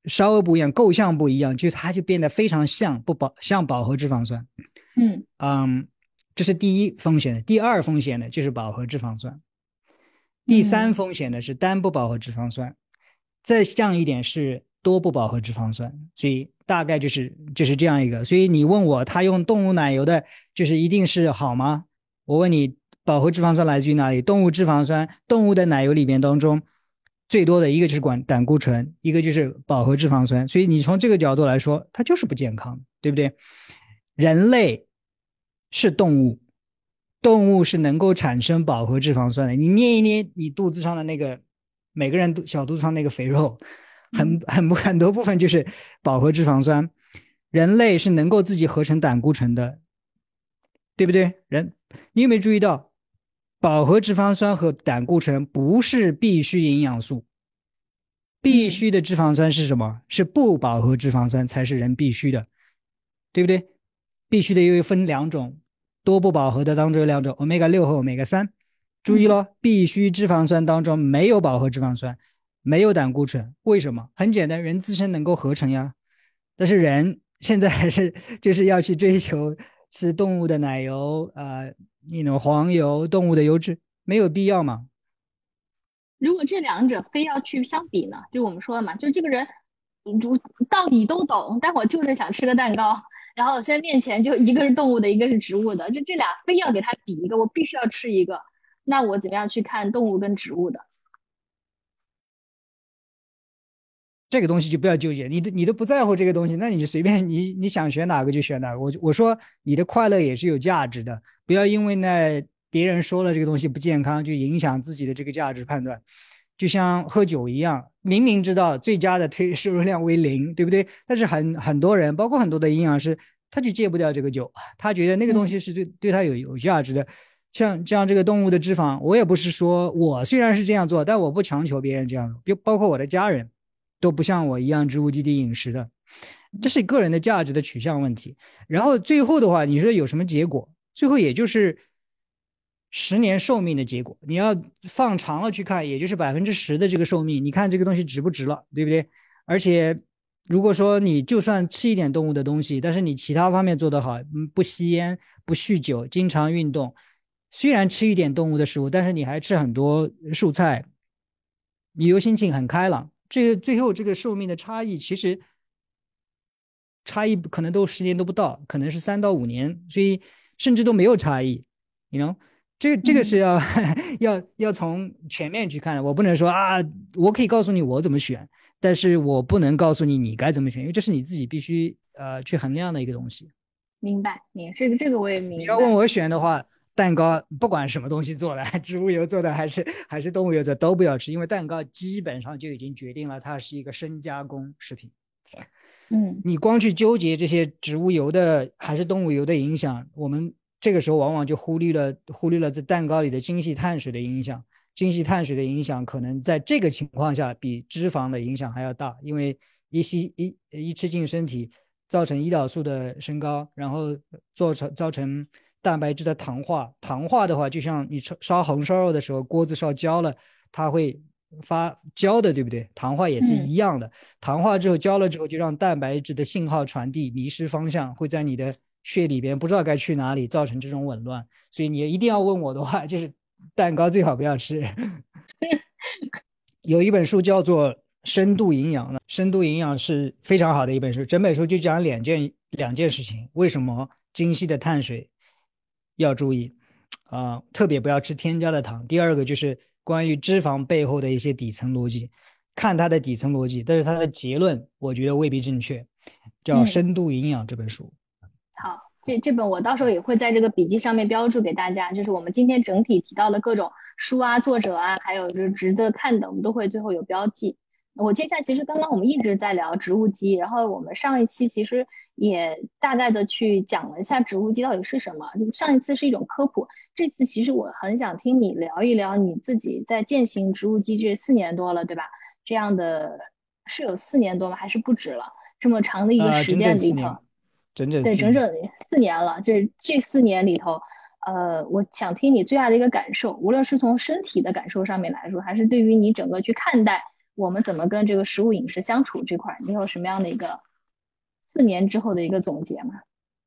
稍微不一样，构象不一样，就它就变得非常像不饱像饱和脂肪酸。
嗯
嗯，这是第一风险的。第二风险呢就是饱和脂肪酸。第三
嗯
风险呢是单不饱和脂肪酸，再降一点是多不饱和脂肪酸。所以大概就是就是这样一个。所以你问我他用动物奶油的，就是一定是好吗？我问你，饱和脂肪酸来自于哪里？动物脂肪酸，动物的奶油里面当中最多的一个就是管胆固醇，一个就是饱和脂肪酸。所以你从这个角度来说，它就是不健康，对不对？人类是动物，动物是能够产生饱和脂肪酸的。你捏一捏你肚子上的那个，每个人小肚子上那个肥肉，很很很多部分就是饱和脂肪酸。人类是能够自己合成胆固醇的，对不对？人，你有没有注意到，饱和脂肪酸和胆固醇不是必需营养素？必须的脂肪酸是什么？是不饱和脂肪酸才是人必须的，对不对？必须的又分两种，多不饱和的当中有两种 欧米伽六 和 欧米伽三。注意咯，必需脂肪酸当中没有饱和脂肪酸，没有胆固醇。为什么？很简单，人自身能够合成呀。但是人现在还是就是要去追求吃动物的奶油啊，那种黄油、动物的油脂，没有必要嘛。
如果这两者非要去相比呢，就我们说了嘛，就这个人，我道理都懂，但我就是想吃个蛋糕，然后现在面前就一个是动物的，一个是植物的，这这俩非要给他比一个，我必须要吃一个，那我怎么样去看动物跟植物的？
这个东西就不要纠结，你的你都不在乎这个东西，那你就随便你你想选哪个就选哪个。我我说你的快乐也是有价值的，不要因为呢别人说了这个东西不健康，就影响自己的这个价值判断。就像喝酒一样，明明知道最佳的推摄入量为零，对不对？但是很很多人，包括很多的营养师，他就戒不掉这个酒，他觉得那个东西是对、嗯、对他有有价值的。像像这个动物的脂肪，我也不是说我虽然是这样做，但我不强求别人这样做，就包括我的家人。都不像我一样植物基地饮食的，这是个人的价值的取向问题。然后最后的话，你说有什么结果？最后也就是十年寿命的结果。你要放长了去看，也就是百分之十的这个寿命。你看这个东西值不值了，对不对？而且如果说你就算吃一点动物的东西，但是你其他方面做得好，不吸烟、不酗酒、经常运动，虽然吃一点动物的食物，但是你还吃很多蔬菜，你又心情很开朗。这个最后这个寿命的差异，其实差异可能都十年都不到，可能是三到五年，所以甚至都没有差异。你 you know 这个这个是要、嗯、要要从全面去看的。我不能说啊，我可以告诉你我怎么选，但是我不能告诉你你该怎么选，因为这是你自己必须呃去衡量的一个东西。
明白，你这个这个我也明白。
你要问我选的话。蛋糕不管什么东西做的，植物油做的还是还是动物油做的都不要吃，因为蛋糕基本上就已经决定了它是一个深加工食品。
嗯，
你光去纠结这些植物油的还是动物油的影响，我们这个时候往往就忽略了忽略了这蛋糕里的精细碳水的影响。精细碳水的影响可能在这个情况下比脂肪的影响还要大，因为一吸一一吃进身体，造成胰岛素的升高，然后造成造成蛋白质的糖化。糖化的话，就像你烧红烧肉的时候，锅子烧焦了，它会发焦的，对不对？糖化也是一样的。嗯、糖化之后焦了之后，就让蛋白质的信号传递迷失方向，会在你的血里边不知道该去哪里，造成这种紊乱。所以你一定要问我的话，就是蛋糕最好不要吃。有一本书叫做《深度营养》，深度营养是非常好的一本书，整本书就讲两件两件事情：为什么精细的碳水要注意啊、呃，特别不要吃添加的糖。第二个就是关于脂肪背后的一些底层逻辑，看它的底层逻辑，但是它的结论我觉得未必正确。叫《深度营养》这本书。
嗯、好，这这本我到时候也会在这个笔记上面标注给大家，就是我们今天整体提到的各种书啊、作者啊，还有就是值得看的，我们都会最后有标记。我接下来其实刚刚我们一直在聊植物基，然后我们上一期其实也大概的去讲了一下植物基到底是什么。上一次是一种科普，这次其实我很想听你聊一聊你自己在践行植物基这四年多了，对吧？这样的是有四年多吗？还是不止了？这么长的一个时间里头，
呃、整整
对，整整四年了。这这四年里头，呃，我想听你最大的一个感受，无论是从身体的感受上面来说，还是对于你整个去看待我们怎么跟这个食物饮食相处这块，你有什么样的一个四年之后的一个总结吗？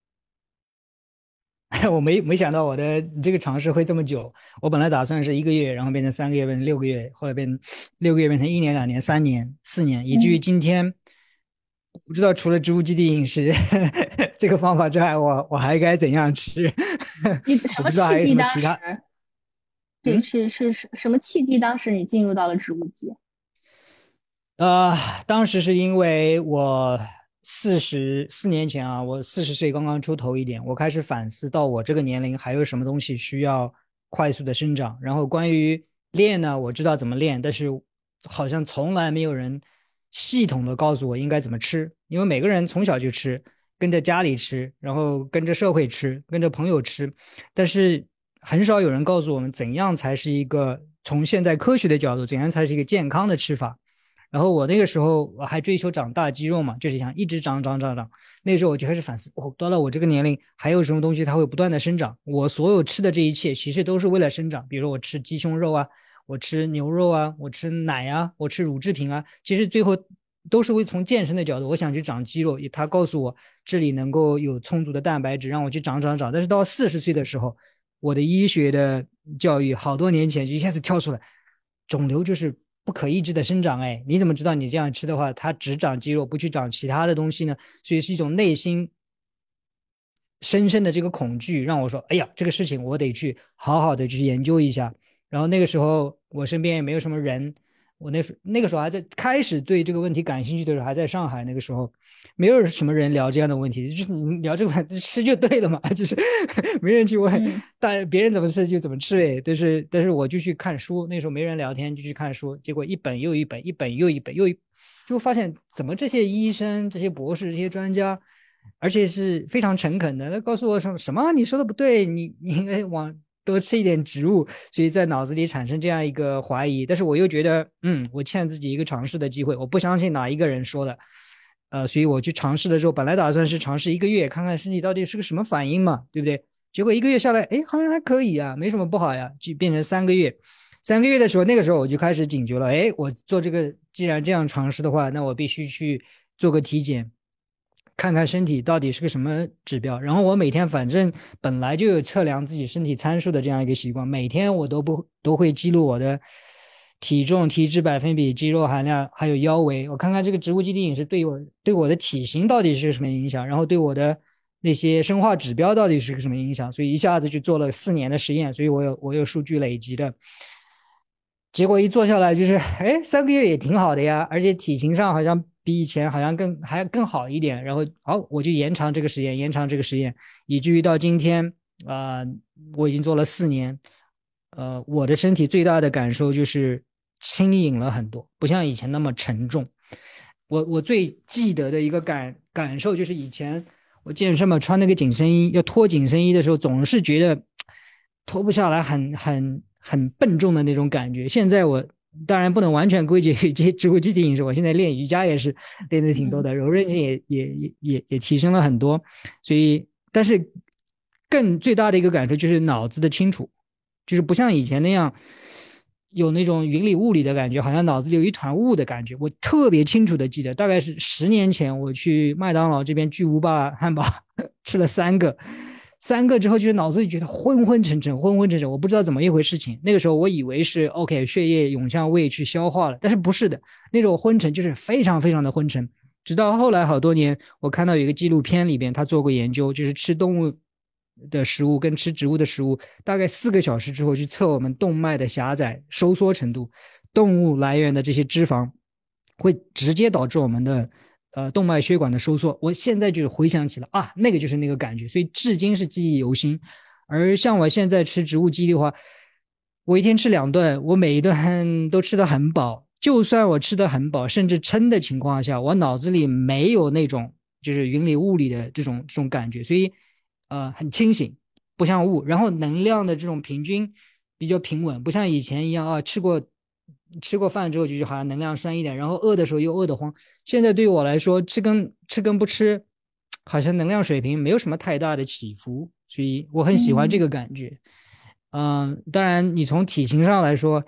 我没没想到我的这个尝试会这么久。我本来打算是一个月，然后变成三个月，变成六个月，后来变成六个月，变成一年、两年、三年、四年，以至于今天，我不知道除了植物基地饮食这个方法之外，我我还该怎样吃？
你什么
我不知道还有什
契机当时？
么其他。
对，
嗯，
是是是什么契机？当时你进入到了植物基？
呃，当时是因为我四十四年前啊，我四十岁刚刚出头一点，我开始反思到我这个年龄还有什么东西需要快速的生长。然后关于练呢，我知道怎么练，但是好像从来没有人系统的告诉我应该怎么吃，因为每个人从小就吃，跟着家里吃，然后跟着社会吃，跟着朋友吃，但是很少有人告诉我们怎样才是一个从现在科学的角度，怎样才是一个健康的吃法。然后我那个时候我还追求长大肌肉嘛，就是想一直长长长长。那个时候我就开始反思，哦，到了我这个年龄，还有什么东西它会不断的生长？我所有吃的这一切其实都是为了生长。比如说我吃鸡胸肉啊，我吃牛肉啊，我吃奶啊，我吃乳制品啊，其实最后都是为从健身的角度，我想去长肌肉。他告诉我这里能够有充足的蛋白质，让我去长长长。但是到四十岁的时候，我的医学的教育好多年前就一下子跳出来，肿瘤就是不可抑制的生长。哎，你怎么知道你这样吃的话，它只长肌肉，不去长其他的东西呢？所以是一种内心深深的这个恐惧，让我说，哎呀，这个事情我得去好好的去研究一下。然后那个时候我身边也没有什么人，我那时那个时候还在开始对这个问题感兴趣的时候，还在上海，那个时候没有什么人聊这样的问题，就是你聊这个问题吃就对了嘛，就是没人去问，
嗯
但别人怎么吃就怎么吃。哎，但是但是我就去看书，那时候没人聊天，就去看书，结果一本又一本，一本又一本，又一就发现怎么这些医生、这些博士、这些专家，而且是非常诚恳的，他告诉我什什么你说的不对，你你应该往多吃一点植物，所以在脑子里产生这样一个怀疑。但是我又觉得，嗯，我欠自己一个尝试的机会，我不相信哪一个人说的，呃，所以我去尝试的时候，本来打算是尝试一个月，看看身体到底是个什么反应嘛，对不对？结果一个月下来，哎，好像还可以啊，没什么不好呀，就变成三个月。三个月的时候，那个时候我就开始警觉了，哎，我做这个既然这样尝试的话，那我必须去做个体检，看看身体到底是个什么指标。然后我每天反正本来就有测量自己身体参数的这样一个习惯，每天我都不都会记录我的体重、体脂百分比、肌肉含量，还有腰围。我看看这个植物基地饮食对我对我的体型到底是个什么影响，然后对我的那些生化指标到底是个什么影响。所以一下子就做了四年的实验，所以我有我有数据累积的。结果一做下来就是，哎，三个月也挺好的呀，而且体型上好像比以前好像更还更好一点。然后好，我就延长这个实验，延长这个实验，以至于到今天啊、呃我已经做了四年。呃，我的身体最大的感受就是轻盈了很多，不像以前那么沉重。我我最记得的一个感感受就是以前我健身嘛，穿那个紧身衣要脱紧身衣的时候，总是觉得脱不下来很，很很笨重的那种感觉。现在我当然不能完全归结于这些植物基地饮食，我现在练瑜伽也是练的挺多的，柔韧性也也也也也提升了很多。所以，但是更最大的一个感受就是脑子的清楚，就是不像以前那样有那种云里雾里的感觉，好像脑子里有一团雾的感觉。我特别清楚的记得，大概是十年前我去麦当劳这边巨无霸汉堡吃了三个，三个之后就是脑子里觉得昏昏沉沉，昏昏沉沉，我不知道怎么一回事情。那个时候我以为是 OK 血液涌向胃去消化了，但是不是的，那种昏沉就是非常非常的昏沉。直到后来好多年，我看到有一个纪录片里边他做过研究，就是吃动物的食物跟吃植物的食物，大概四个小时之后去测我们动脉的狭窄收缩程度，动物来源的这些脂肪会直接导致我们的呃动脉血管的收缩。我现在就回想起了啊，那个就是那个感觉，所以至今是记忆犹新。而像我现在吃植物基的话，我一天吃两顿，我每一顿都吃得很饱。就算我吃得很饱，甚至撑的情况下，我脑子里没有那种就是云里雾里的这种这种感觉，所以呃很清醒，不像雾。然后能量的这种平均比较平稳，不像以前一样啊，吃过吃过饭之后就好像能量升一点，然后饿的时候又饿得慌。现在对于我来说，吃跟吃跟不吃，好像能量水平没有什么太大的起伏，所以我很喜欢这个感觉。嗯，当然，你从体型上来说，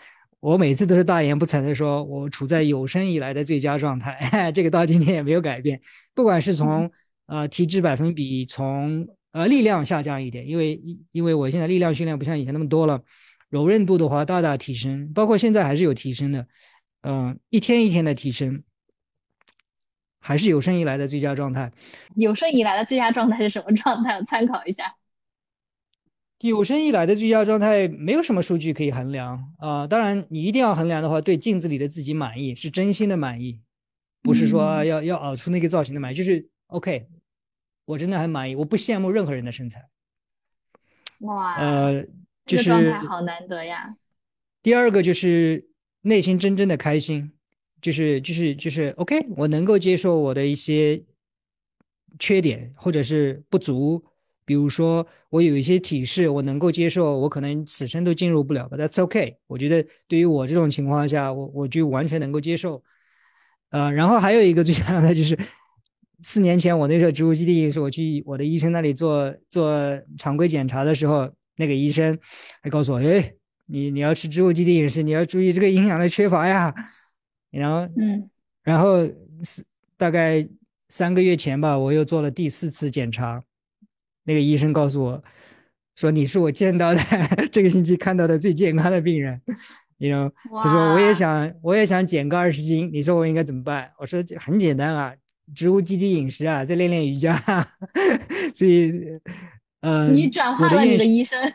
我每次都是大言不惭的说，我处在有生以来的最佳状态，这个到今天也没有改变。不管是从呃体脂百分比，从呃力量下降一点，因为因为我现在力量训练不像以前那么多了，柔韧度的话大大提升，包括现在还是有提升的，嗯、呃，一天一天的提升，还是有生以来的最佳状态。
有生以来的最佳状态是什么状态？我参考一下。
有生以来的最佳状态没有什么数据可以衡量啊、呃，当然你一定要衡量的话，对镜子里的自己满意，是真心的满意，不是说、啊、要要熬出那个造型的满意，就是 OK， 我真的很满意，我不羡慕任何人的身材。
哇，
呃，就
这个状态
是
好难得呀。
第二个就是内心真正的开心，就是就是就是 OK， 我能够接受我的一些缺点或者是不足。比如说我有一些体式我能够接受，我可能此生都进入不了吧， That's OK。 我觉得对于我这种情况下，我我就完全能够接受。呃，然后还有一个最重要的就是四年前我那时候植物基地饮食，我去我的医生那里做做常规检查的时候，那个医生还告诉我，哎，你你要吃植物基地饮食，你要注意这个营养的缺乏呀。然后
嗯，
然后大概三个月前吧，我又做了第四次检查，那个医生告诉我说，你是我见到的这个星期看到的最健康的病人。you know， 他说我也想我也想减个二十斤，你说我应该怎么办？我说很简单啊，植物基地饮食啊，再练练瑜伽。所以呃，
你转化了你的医生。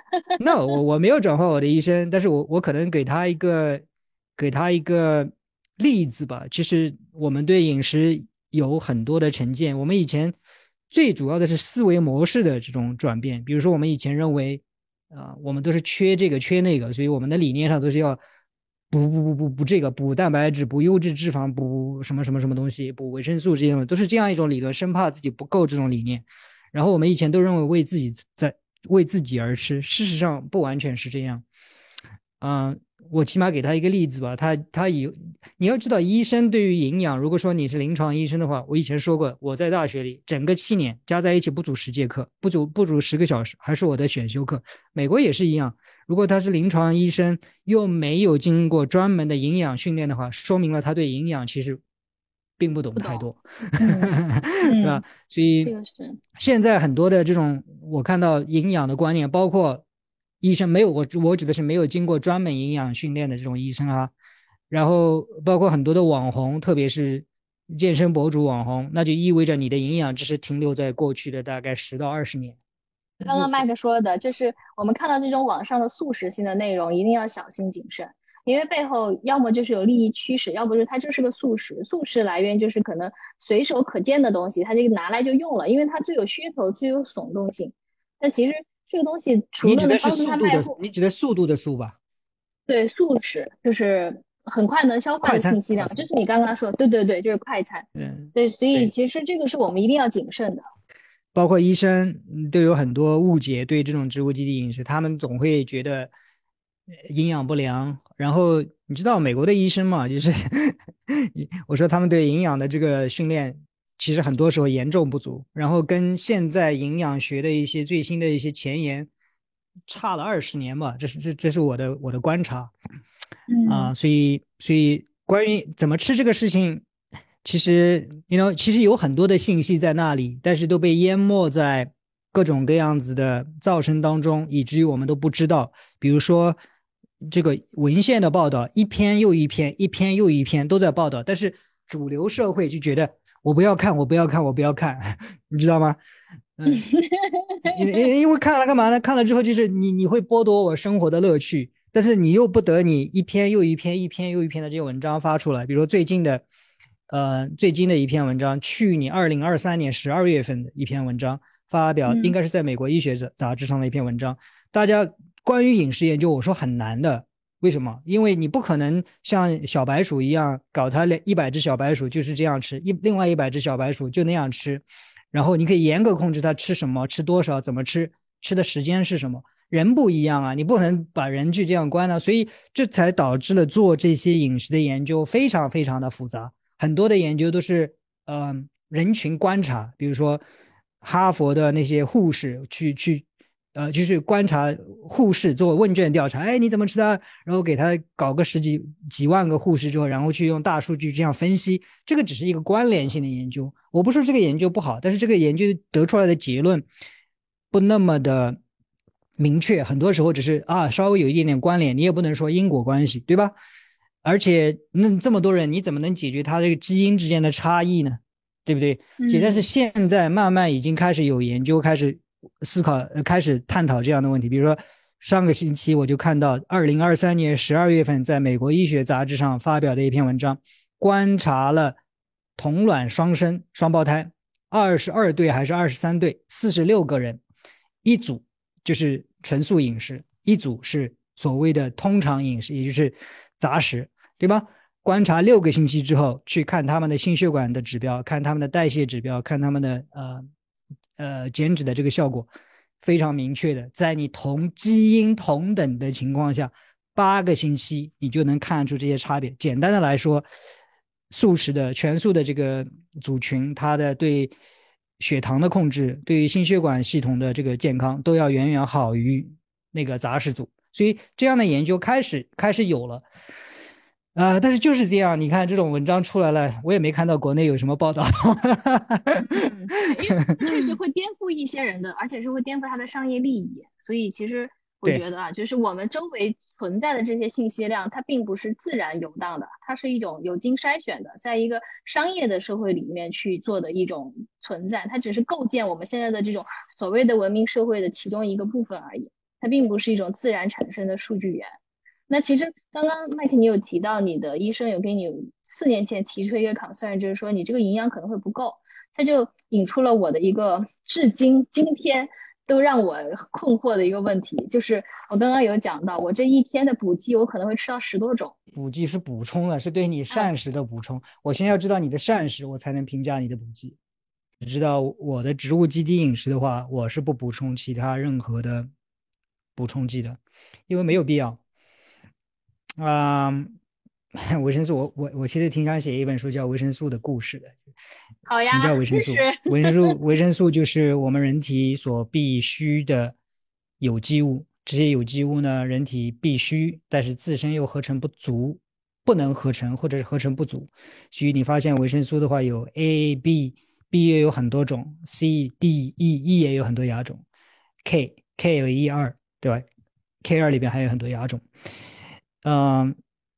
no， 我我没有转化我的医生，但是我我可能给他一个给他一个例子吧。其实我们对饮食有很多的成见，我们以前最主要的是思维模式的这种转变。比如说我们以前认为啊、呃，我们都是缺这个缺那个，所以我们的理念上都是要补补补补补这个，补蛋白质，补优质脂肪，补什么什么什么东西，补维生素这些东西，都是这样一种理论，生怕自己不够这种理念。然后我们以前都认为为自己在为自己而吃，事实上不完全是这样。嗯、呃，我起码给他一个例子吧，他他有你要知道，医生对于营养，如果说你是临床医生的话，我以前说过，我在大学里整个七年加在一起不足十节课，不足不足十个小时，还是我的选修课。美国也是一样，如果他是临床医生又没有经过专门的营养训练的话，说明了他对营养其实并不懂太多。是吧？所以现在很多的这种我看到营养的观念，包括医生没有我我指的是没有经过专门营养训练的这种医生啊，然后包括很多的网红，特别是健身博主网红，那就意味着你的营养知识停留在过去的大概十到二十年。
刚刚麦克说的就是我们看到这种网上的速食性的内容一定要小心谨慎，因为背后要么就是有利益驱使，要不是它就是个速食，速食来源就是可能随手可见的东西，它这个拿来就用了，因为它最有噱头，最有耸动性。但其实这个东西除了帮助它卖货，
你指的速度的速吧？
对，速食就是很快能消化的信息量，就是你刚刚说，对对对，就是快餐。嗯，对，所以其实这个是我们一定要谨慎的。
包括医生都有很多误解，对这种植物基地饮食，他们总会觉得营养不良。然后你知道美国的医生嘛，就是我说他们对营养的这个训练其实很多时候严重不足，然后跟现在营养学的一些最新的一些前沿差了二十年吧，这是这这是我的我的观察。
嗯
啊、呃，所以所以关于怎么吃这个事情，其实 you know 其实有很多的信息在那里，但是都被淹没在各种各样子的噪声当中，以至于我们都不知道。比如说这个文献的报道，一篇又一篇，一篇又一篇都在报道，但是主流社会就觉得我不要看，我不要看，我不要看，你知道吗？嗯，因因为看了干嘛呢？看了之后就是你你会剥夺我生活的乐趣，但是你又不得你一篇又一篇、一篇又一篇的这些文章发出来。比如说最近的，呃，最近的一篇文章，去年二零二三年十二月份的一篇文章发表，应该是在美国医学杂志上的一篇文章。大家关于饮食研究，我说很难的，为什么？因为你不可能像小白鼠一样搞它一百只小白鼠就是这样吃，一另外一百只小白鼠就那样吃。然后你可以严格控制它吃什么，吃多少，怎么吃，吃的时间是什么。人不一样啊，你不能把人去这样关啊，所以这才导致了做这些饮食的研究非常非常的复杂。很多的研究都是呃人群观察，比如说哈佛的那些护士去去呃，就是观察护士做问卷调查，哎，你怎么吃的？然后给他搞个十几几万个护士之后，然后去用大数据这样分析，这个只是一个关联性的研究。我不说这个研究不好，但是这个研究得出来的结论不那么的明确，很多时候只是啊稍微有一点点关联，你也不能说因果关系，对吧？而且那这么多人，你怎么能解决他这个基因之间的差异呢？对不对？所以但是现在慢慢已经开始有研究开始思考，呃，开始探讨这样的问题。比如说上个星期我就看到二零二三年十二月份在美国医学杂志上发表的一篇文章，观察了同卵双生双胞胎二十二对还是二十三对四十六个人，一组就是纯素饮食，一组是所谓的通常饮食，也就是杂食，对吧？观察六个星期之后，去看他们的心血管的指标，看他们的代谢指标，看他们的呃呃减脂的这个效果，非常明确的，在你同基因同等的情况下，八个星期你就能看出这些差别。简单的来说，素食的全素的这个组群，它的对血糖的控制，对于心血管系统的这个健康，都要远远好于那个杂食组。所以这样的研究开始开始有了。啊、呃，但是就是这样，你看这种文章出来了，我也没看到国内有什么报道。
嗯，因为确实会颠覆一些人的，而且是会颠覆他的商业利益。所以其实我觉得啊，就是我们周围存在的这些信息量，它并不是自然游荡的，它是一种有经筛选的，在一个商业的社会里面去做的一种存在。它只是构建我们现在的这种所谓的文明社会的其中一个部分而已，它并不是一种自然产生的数据源。那其实刚刚麦克你有提到你的医生有给你四年前提出一个 concern， 就是说你这个营养可能会不够，它就引出了我的一个至今今天都让我困惑的一个问题，就是我刚刚有讲到我这一天的补剂我可能会吃到十多种。
补剂是补充了，是对你膳食的补充、嗯、我先要知道你的膳食，我才能评价你的补剂。只知道我的植物基底饮食的话，我是不补充其他任何的补充剂的，因为没有必要。啊、呃，维生素，我我我其实挺想写一本书叫《维生素的故事》的。
好呀，
什么叫维生素？维生素，维生素就是我们人体所必需的有机物。这些有机物呢，人体必须，但是自身又合成不足，不能合成或者是合成不足。所以你发现维生素的话，有 A、B，B 也有很多种 ，C、D、E，E 也有很多亚种 ，K，K 有一二，对吧 ？K 二里边还有很多亚种。嗯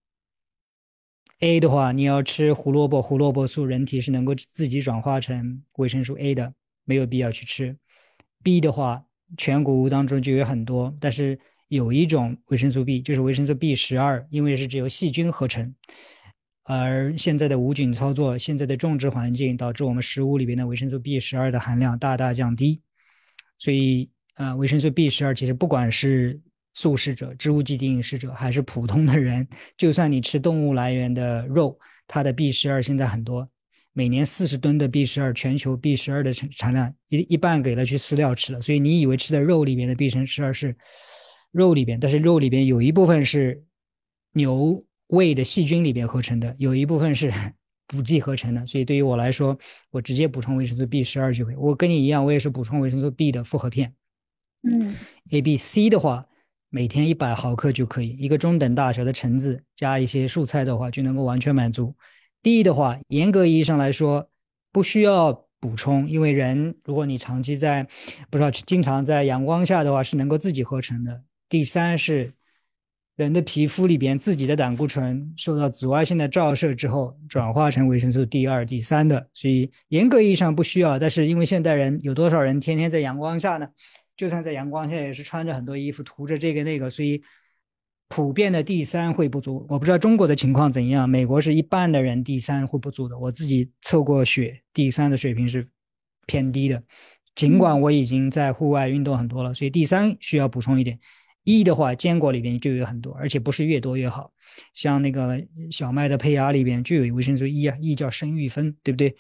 ，A 的话，你要吃胡萝卜，胡萝卜素人体是能够自己转化成维生素 A 的，没有必要去吃。B 的话，全谷物当中就有很多，但是有一种维生素 B， 就是维生素 B 十二，因为是只有细菌合成，而现在的无菌操作，现在的种植环境导致我们食物里边的维生素 B 十二的含量大大降低，所以呃，维生素 B 十二其实不管是素食者、植物基底饮食者还是普通的人，就算你吃动物来源的肉，它的 B 十二现在很多，每年四十吨的 B 十二，全球 B 十二的产量一一半给了去饲料吃了，所以你以为吃的肉里边的 B 十二是肉里边，但是肉里边有一部分是牛胃的细菌里边合成的，有一部分是补剂合成的，所以对于我来说，我直接补充维生素 B 十二就可以。我跟你一样，我也是补充维生素 B 的复合片。
嗯
，A、B、C 的话，每天一百毫克就可以，一个中等大小的橙子加一些蔬菜的话，就能够完全满足。D 的话，严格意义上来说不需要补充，因为人如果你长期在不知道经常在阳光下的话，是能够自己合成的。第三是人的皮肤里边自己的胆固醇受到紫外线的照射之后转化成维生素 D 二、D 三的，所以严格意义上不需要。但是因为现代人有多少人天天在阳光下呢？就算在阳光下也是穿着很多衣服，涂着这个那个，所以普遍的 D 三会不足。我不知道中国的情况怎样，美国是一半的人 D 三会不足的。我自己测过血 ，D 三的水平是偏低的，尽管我已经在户外运动很多了，所以 D 三需要补充一点。E 的话，坚果里边就有很多，而且不是越多越好。像那个小麦的胚芽里边就有维生素 E 啊 ，E 叫生育酚，对不对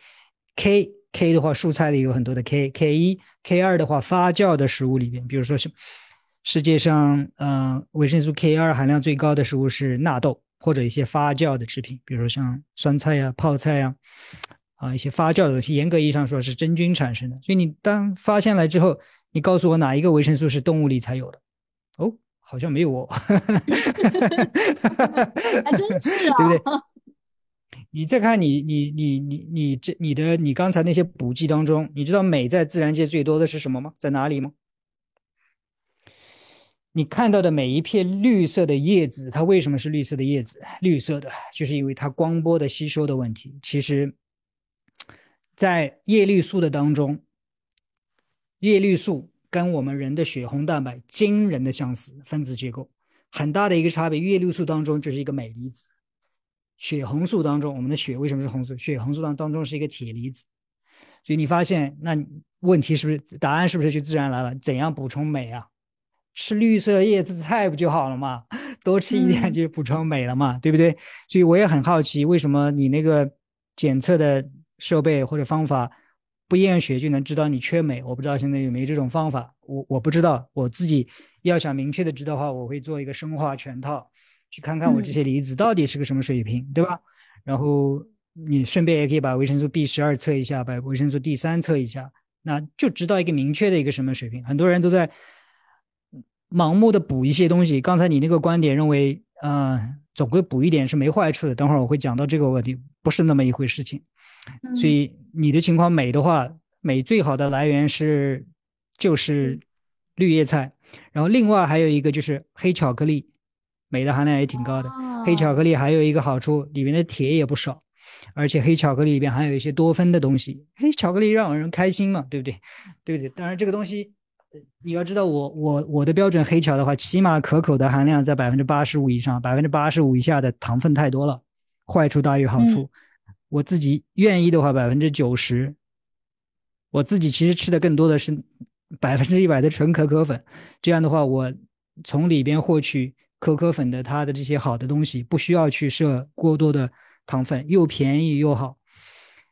？K K 的话，蔬菜里有很多的 K K 一 K 二的话，发酵的食物里边，比如说世界上呃维生素 K 二含量最高的食物是纳豆或者一些发酵的制品，比如说像酸菜呀、泡菜呀。啊，一些发酵的东西，严格意义上说是真菌产生的。所以你当发现来之后， 你告诉我哪一个维生素是动物里才有的？哦，好像没有哦。
还真是啊，
对不对？你再看你你你你你这你的你刚才那些补剂当中，你知道镁在自然界最多的是什么吗？在哪里吗？你看到的每一片绿色的叶子，它为什么是绿色的叶子？绿色的，就是因为它光波的吸收的问题。其实，在叶绿素的当中，叶绿素跟我们人的血红蛋白惊人的相似，分子结构很大的一个差别。叶绿素当中就是一个镁离子，血红素当中，我们的血为什么是红色？血红素当当中是一个铁离子。所以你发现，那问题是不是答案是不是就自然来了？怎样补充镁啊？吃绿色叶子菜不就好了嘛？多吃一点就补充镁了嘛，嗯、对不对？所以我也很好奇，为什么你那个检测的设备或者方法不验血就能知道你缺镁？我不知道现在有没有这种方法，我我不知道。我自己要想明确的知道的话，我会做一个生化全套，去看看我这些离子到底是个什么水平，嗯、对吧？然后你顺便也可以把维生素 B 十二 测一下，把维生素 D 三 测一下，那就知道一个明确的一个什么水平。很多人都在盲目的补一些东西。刚才你那个观点认为，呃，总归补一点是没坏处的。等会儿我会讲到这个问题，不是那么一回事情。嗯、所以你的情况，镁的话，镁最好的来源是就是绿叶菜，然后另外还有一个就是黑巧克力，镁的含量也挺高的。哦、黑巧克力还有一个好处，里面的铁也不少，而且黑巧克力里边还有一些多酚的东西。黑巧克力让人开心嘛，对不对？对不对？当然这个东西。你要知道我，我我我的标准黑巧的话，起码可口的含量在百分之八十五以上，百分之八十五以下的糖分太多了，坏处大于好处。嗯、我自己愿意的话，百分之九十，我自己其实吃的更多的是百分之一百的纯可可粉。这样的话，我从里边获取可可粉的它的这些好的东西，不需要去摄过多的糖分，又便宜又好。呀、yeah, ，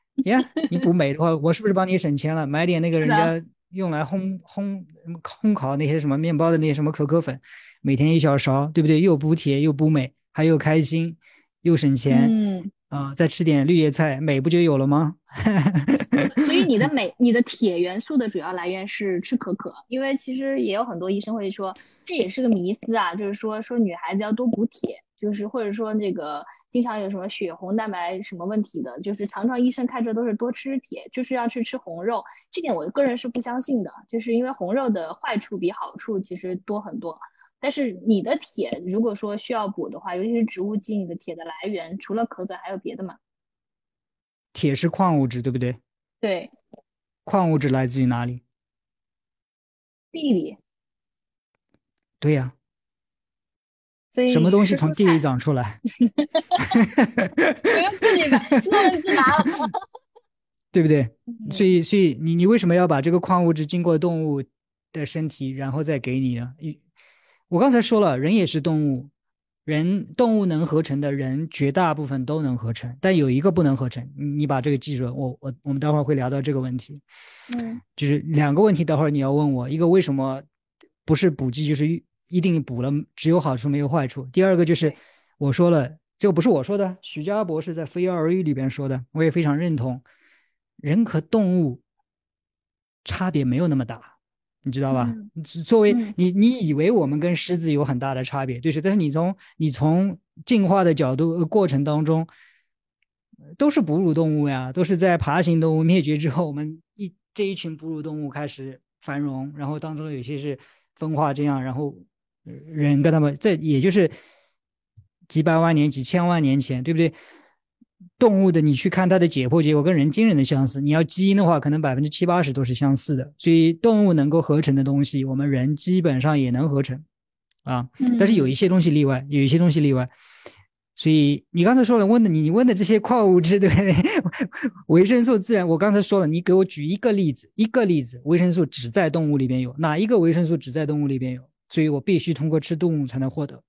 你补镁的话，我是不是帮你省钱了？买点那个人家。用来烘烘烘烤那些什么面包的那些什么可可粉，每天一小勺，对不对？又补铁又补镁，还又开心又省钱。嗯啊、呃，再吃点绿叶菜，镁不就有了吗？
所以你的镁、你的铁元素的主要来源是吃可可，因为其实也有很多医生会说，这也是个迷思啊，就是说说女孩子要多补铁，就是或者说这个。经常有什么血红蛋白什么问题的，就是常常医生开车都是多吃铁，就是要去吃红肉。这点我个人是不相信的，就是因为红肉的坏处比好处其实多很多。但是你的铁如果说需要补的话，尤其是植物基，你的铁的来源除了可可还有别的吗？
铁是矿物质，对不对？
对。
矿物质来自于哪里？
地里。
对呀、啊。
所以
什么东西从地里长出来？
不用自己买，自动自拔了，
对不对？所以，所以你你为什么要把这个矿物质经过动物的身体，然后再给你呢？我刚才说了，人也是动物，人动物能合成的人，绝大部分都能合成，但有一个不能合成。你把这个记住，我我我们待会儿会聊到这个问题。
嗯，
就是两个问题，待会儿你要问我，一个为什么不是补剂，就是一定补了只有好处没有坏处。第二个就是我说了，这个不是我说的，许家博士在《非药而愈》里边说的，我也非常认同。人和动物差别没有那么大，你知道吧？嗯、作为你，你以为我们跟狮子有很大的差别，对是？但是你从你从进化的角度过程当中，都是哺乳动物呀，都是在爬行动物灭绝之后，我们一这一群哺乳动物开始繁荣，然后当中有些是分化这样，然后人跟他们，这也就是几百万年、几千万年前，对不对？动物的你去看它的解剖结果跟人惊人的相似，你要基因的话，可能百分之七八十都是相似的。所以动物能够合成的东西，我们人基本上也能合成啊。但是有一些东西例外，有一些东西例外。所以你刚才说了，问的你你问的这些矿物质，对不对？维生素自然，我刚才说了，你给我举一个例子，一个例子，维生素只在动物里边有，哪一个维生素只在动物里边有？所以我必须通过吃动物才能获得。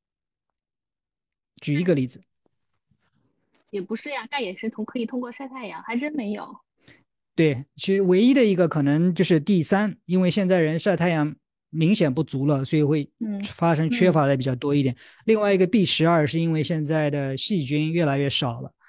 举一个例子。
也不是呀，钙也是通可以通过晒太阳，还真没有。
对，其实唯一的一个可能就是第三，因为现在人晒太阳明显不足了，所以会发生缺乏的比较多一点。嗯嗯、另外一个 B 十二是因为现在的细菌越来越少了，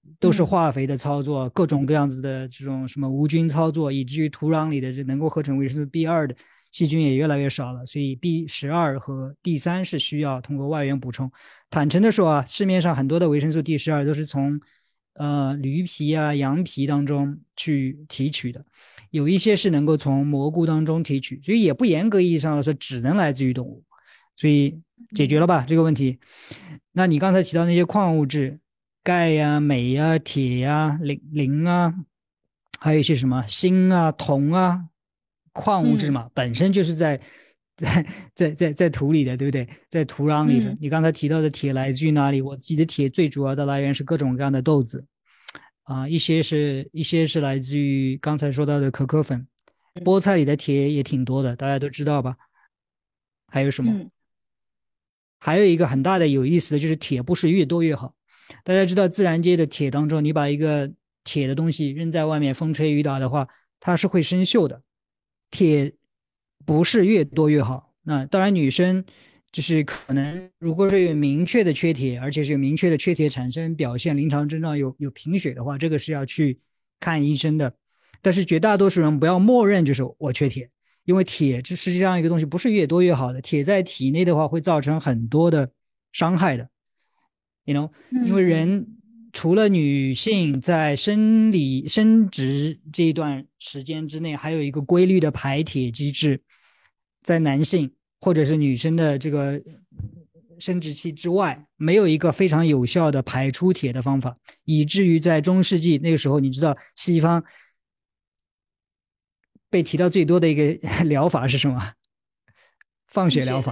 都是化肥的操作，各种各样子的这种什么无菌操作，以至于土壤里的这能够合成维生素 B 二 的细菌也越来越少了，所以 B 十二 和 D 三 是需要通过外源补充。坦诚的说啊，市面上很多的维生素 D 十二 都是从呃驴皮啊、羊皮当中去提取的，有一些是能够从蘑菇当中提取，所以也不严格意义上来说只能来自于动物，所以解决了吧这个问题。那你刚才提到那些矿物质，钙呀、镁呀、铁呀、磷磷啊，还有一些什么锌啊、铜啊，矿物质嘛，嗯、本身就是在在在在在土里的，对不对？在土壤里的。嗯、你刚才提到的铁来自于哪里？我记得铁最主要的来源是各种各样的豆子啊，一些是一些是来自于刚才说到的可可粉，菠菜里的铁也挺多的，大家都知道吧？还有什么？嗯、还有一个很大的有意思的就是铁不是越多越好。大家知道自然界的铁当中，你把一个铁的东西扔在外面，风吹雨打的话，它是会生锈的。铁不是越多越好。那当然，女生就是可能如果是有明确的缺铁，而且是有明确的缺铁产生表现，临床症状有有贫血的话，这个是要去看医生的。但是绝大多数人不要默认就是我缺铁，因为铁这实际上一个东西不是越多越好的，铁在体内的话会造成很多的伤害的。You know， 因为人除了女性在生理生殖这一段时间之内，还有一个规律的排铁机制，在男性或者是女生的这个生殖期之外，没有一个非常有效的排出铁的方法，以至于在中世纪那个时候，你知道西方被提到最多的一个疗法是什么？放血疗法。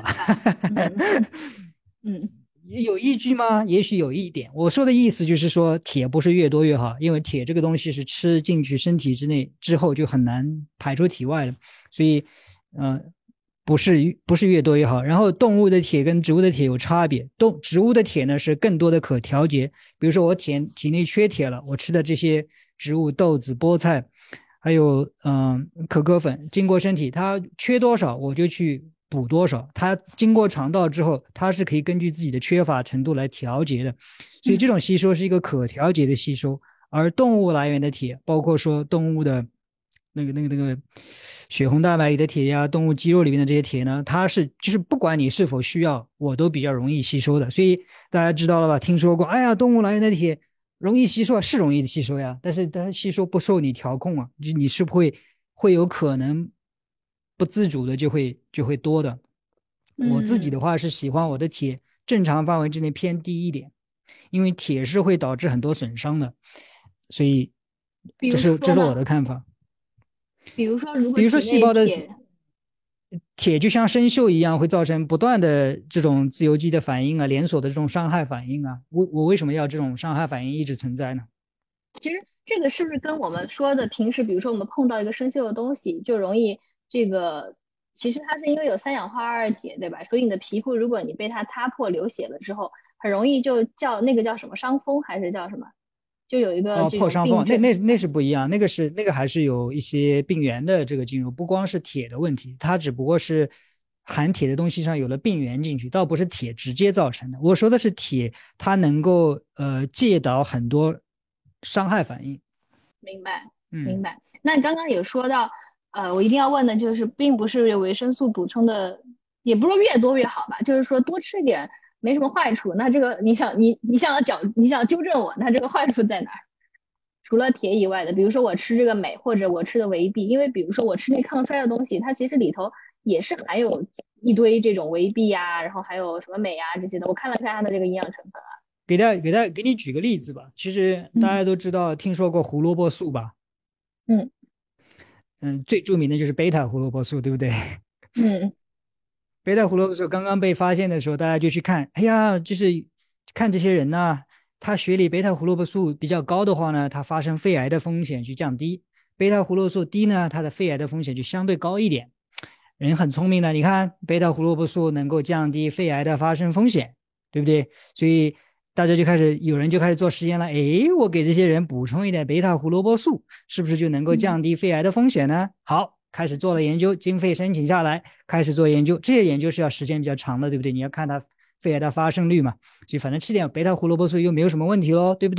嗯。有依据吗？也许有一点。我说的意思就是说，铁不是越多越好，因为铁这个东西是吃进去身体之内之后就很难排出体外的，所以，呃，不是不是越多越好。然后动物的铁跟植物的铁有差别，动植物的铁呢是更多的可调节，比如说我体体内缺铁了，我吃的这些植物豆子、菠菜，还有嗯、呃、可可粉，经过身体它缺多少我就去补多少，它经过肠道之后，它是可以根据自己的缺乏程度来调节的，所以这种吸收是一个可调节的吸收。而动物来源的铁，包括说动物的那个那个那个血红蛋白里的铁呀，动物肌肉里面的这些铁呢，它是就是不管你是否需要，我都比较容易吸收的。所以大家知道了吧？听说过，哎呀，动物来源的铁容易吸收，是容易吸收呀，但是它吸收不受你调控啊，就你是不会会有可能不自主的就会就会多的。我自己的话是喜欢我的铁正常范围之内偏低一点，因为铁是会导致很多损伤的，所以这是这是我的看法。
比如说，如果
比如说细胞的铁就像生锈一样，会造成不断的这种自由基的反应啊，连锁的这种伤害反应啊。我我为什么要这种伤害反应一直存在呢？
其实这个是不是跟我们说的平时，比如说我们碰到一个生锈的东西，就容易这个，其实它是因为有三氧化二铁，对吧？所以你的皮肤如果你被它擦破流血了之后，很容易就叫那个叫什么伤风还是叫什么？就有一个
哦，破伤风，那那那是不一样，那个是那个还是有一些病原的这个进入，不光是铁的问题，它只不过是含铁的东西上有了病原进去，倒不是铁直接造成的。我说的是铁，它能够呃介导很多伤害反应。
明白，明白。嗯、那你刚刚有说到，呃，我一定要问的就是，并不是维生素补充的，也不是说越多越好吧，就是说多吃点。没什么坏处，那这个你想你你想要矫你想要纠正我，那这个坏处在哪儿？除了铁以外的，比如说我吃这个镁，或者我吃的维 B， 因为比如说我吃那抗衰的东西，它其实里头也是含有一堆这种维 B 呀、啊，然后还有什么镁啊这些的。我看了看它的这个营养成分啊。
给大给大给你举个例子吧，其实大家都知道、嗯、听说过胡萝卜素吧？
嗯
嗯，最著名的就是贝塔胡萝卜素，对不对？
嗯。
贝塔胡萝卜素刚刚被发现的时候，大家就去看，哎呀，就是看这些人呢、啊，他血里贝塔胡萝卜素比较高的话呢，他发生肺癌的风险就降低；贝塔胡萝卜素低呢，他的肺癌的风险就相对高一点。人很聪明的，你看贝塔胡萝卜素能够降低肺癌的发生风险，对不对？所以大家就开始有人就开始做实验了，诶，我给这些人补充一点贝塔胡萝卜素，是不是就能够降低肺癌的风险呢？好。开始做了研究，经费申请下来，开始做研究。这些研究是要时间比较长的，对不对？你要看它肺癌的发生率嘛。所以反正吃点贝塔胡萝卜素又没有什么问题咯，对不对？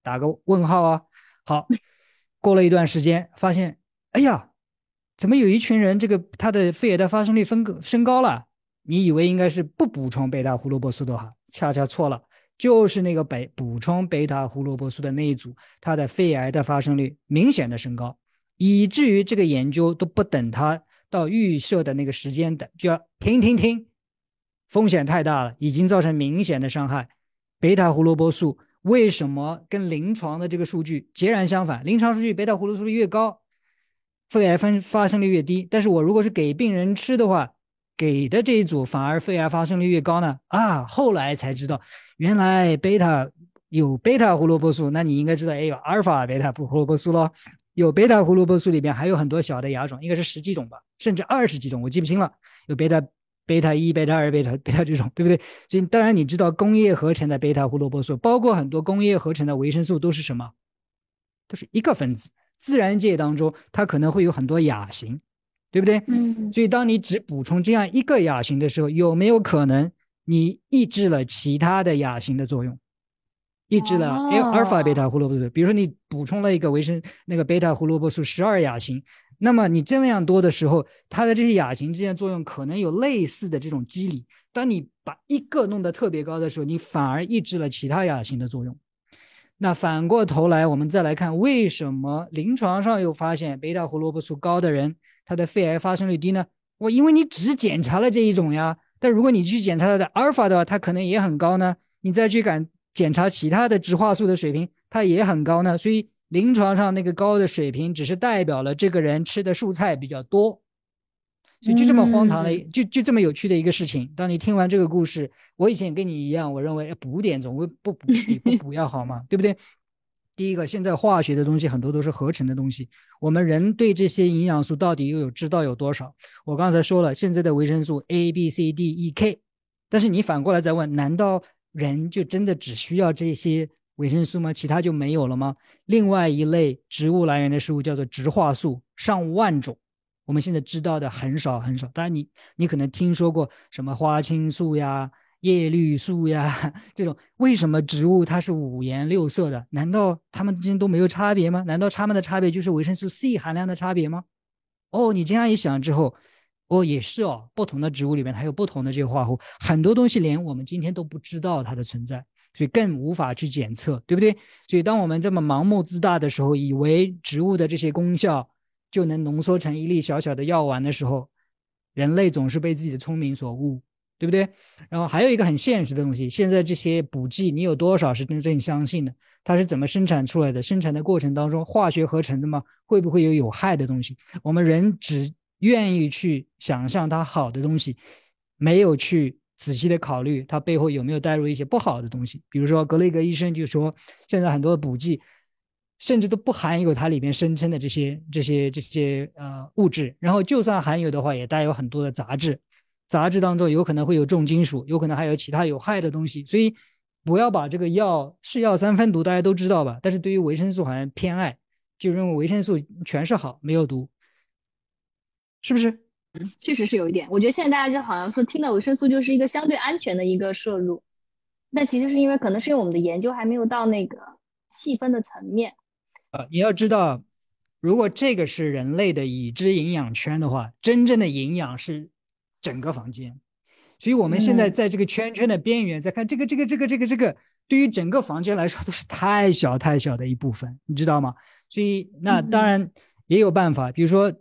打个问号啊。好，过了一段时间，发现，哎呀，怎么有一群人这个他的肺癌的发生率分个升高了？你以为应该是不补充贝塔胡萝卜素的话，恰恰错了，就是那个北补充贝塔胡萝卜素的那一组，它的肺癌的发生率明显的升高，以至于这个研究都不等它到预设的那个时间等，就要停停停，风险太大了，已经造成明显的伤害。贝塔胡萝卜素为什么跟临床的这个数据截然相反？临床数据贝塔胡萝卜素越高，肺癌分发生率越低，但是我如果是给病人吃的话，给的这一组反而肺癌发生率越高呢？啊，后来才知道，原来贝塔有贝塔胡萝卜素，那你应该知道，哎，有阿尔法贝塔胡萝卜素咯。有贝塔胡萝卜素里边还有很多小的亚种，应该是十几种吧，甚至二十几种，我记不清了。有贝塔、贝塔一、贝塔二、贝塔、贝塔这种，对不对？所以当然你知道，工业合成的贝塔胡萝卜素，包括很多工业合成的维生素，都是什么？都是一个分子。自然界当中，它可能会有很多亚型，对不对？
嗯，
所以当你只补充这样一个亚型的时候，有没有可能你抑制了其他的亚型的作用？抑制了阿尔法贝塔胡萝卜素，比如说你补充了一个维生那个贝塔胡萝卜素十二亚型，那么你这样多的时候，它的这些亚型之间的作用可能有类似的这种机理。当你把一个弄得特别高的时候，你反而抑制了其他亚型的作用。那反过头来，我们再来看为什么临床上又发现贝塔胡萝卜素高的人，他的肺癌发生率低呢？我因为你只检查了这一种呀，但如果你去检查它的阿尔法的话，它可能也很高呢。你再去感检查其他的植化素的水平，它也很高呢。所以临床上那个高的水平，只是代表了这个人吃的蔬菜比较多。所以就这么荒唐的，
嗯、
就就这么有趣的一个事情。当你听完这个故事，我以前也跟你一样，我认为补点总会不补比不补要好嘛，对不对？第一个，现在化学的东西很多都是合成的东西，我们人对这些营养素到底又有知道有多少？我刚才说了，现在的维生素 A、B、C、D、E、K， 但是你反过来再问，难道人就真的只需要这些维生素吗？其他就没有了吗？另外一类植物来源的食物叫做植化素，上万种。我们现在知道的很少很少，当然你你可能听说过什么花青素呀、叶绿素呀这种，为什么植物它是五颜六色的？难道它们之间都没有差别吗？难道它们的差别就是维生素 C 含量的差别吗？哦，你这样一想之后，哦也是哦，不同的植物里面还有不同的这个化合物，很多东西连我们今天都不知道它的存在，所以更无法去检测，对不对？所以当我们这么盲目自大的时候，以为植物的这些功效就能浓缩成一粒小小的药丸的时候，人类总是被自己的聪明所误，对不对？然后还有一个很现实的东西，现在这些补剂你有多少是真正相信的？它是怎么生产出来的？生产的过程当中化学合成的吗？会不会有有害的东西？我们人只愿意去想象它好的东西，没有去仔细的考虑它背后有没有带入一些不好的东西。比如说格雷格医生就说，现在很多补剂甚至都不含有它里面声称的这些这些这些呃物质，然后就算含有的话，也带有很多的杂质，杂质当中有可能会有重金属，有可能还有其他有害的东西，所以不要把这个药是药三分毒，大家都知道吧？但是对于维生素好像偏爱，就认为维生素全是好，没有毒，是不是？
确实是有一点。我觉得现在大家就好像说听到维生素就是一个相对安全的一个摄入，但其实是因为可能是因为我们的研究还没有到那个细分的层面。
呃，你要知道，如果这个是人类的已知营养圈的话，真正的营养是整个房间。所以我们现在在这个圈圈的边缘，在看这个这个这个这个这个，对于整个房间来说都是太小太小的一部分，你知道吗？所以那当然也有办法，比如说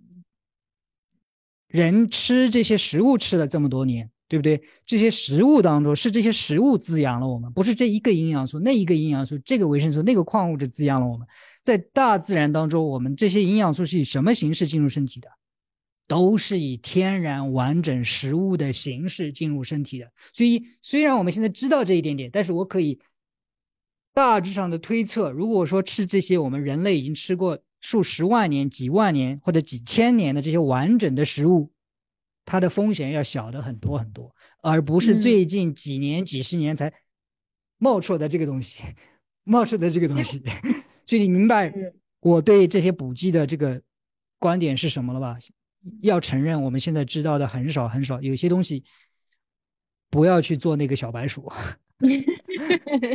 人吃这些食物吃了这么多年，对不对？这些食物当中是这些食物滋养了我们，不是这一个营养素、那一个营养素、这个维生素、那个矿物质滋养了我们。在大自然当中，我们这些营养素是以什么形式进入身体的？都是以天然完整食物的形式进入身体的。所以虽然我们现在知道这一点点，但是我可以大致上的推测，如果说吃这些我们人类已经吃过数十万年、几万年或者几千年的这些完整的食物，它的风险要小的很多很多，而不是最近几年、几十年才冒出来的这个东西，冒出的这个东西。所以你明白我对这些补剂的这个观点是什么了吧？要承认我们现在知道的很少很少，有些东西不要去做那个小白鼠。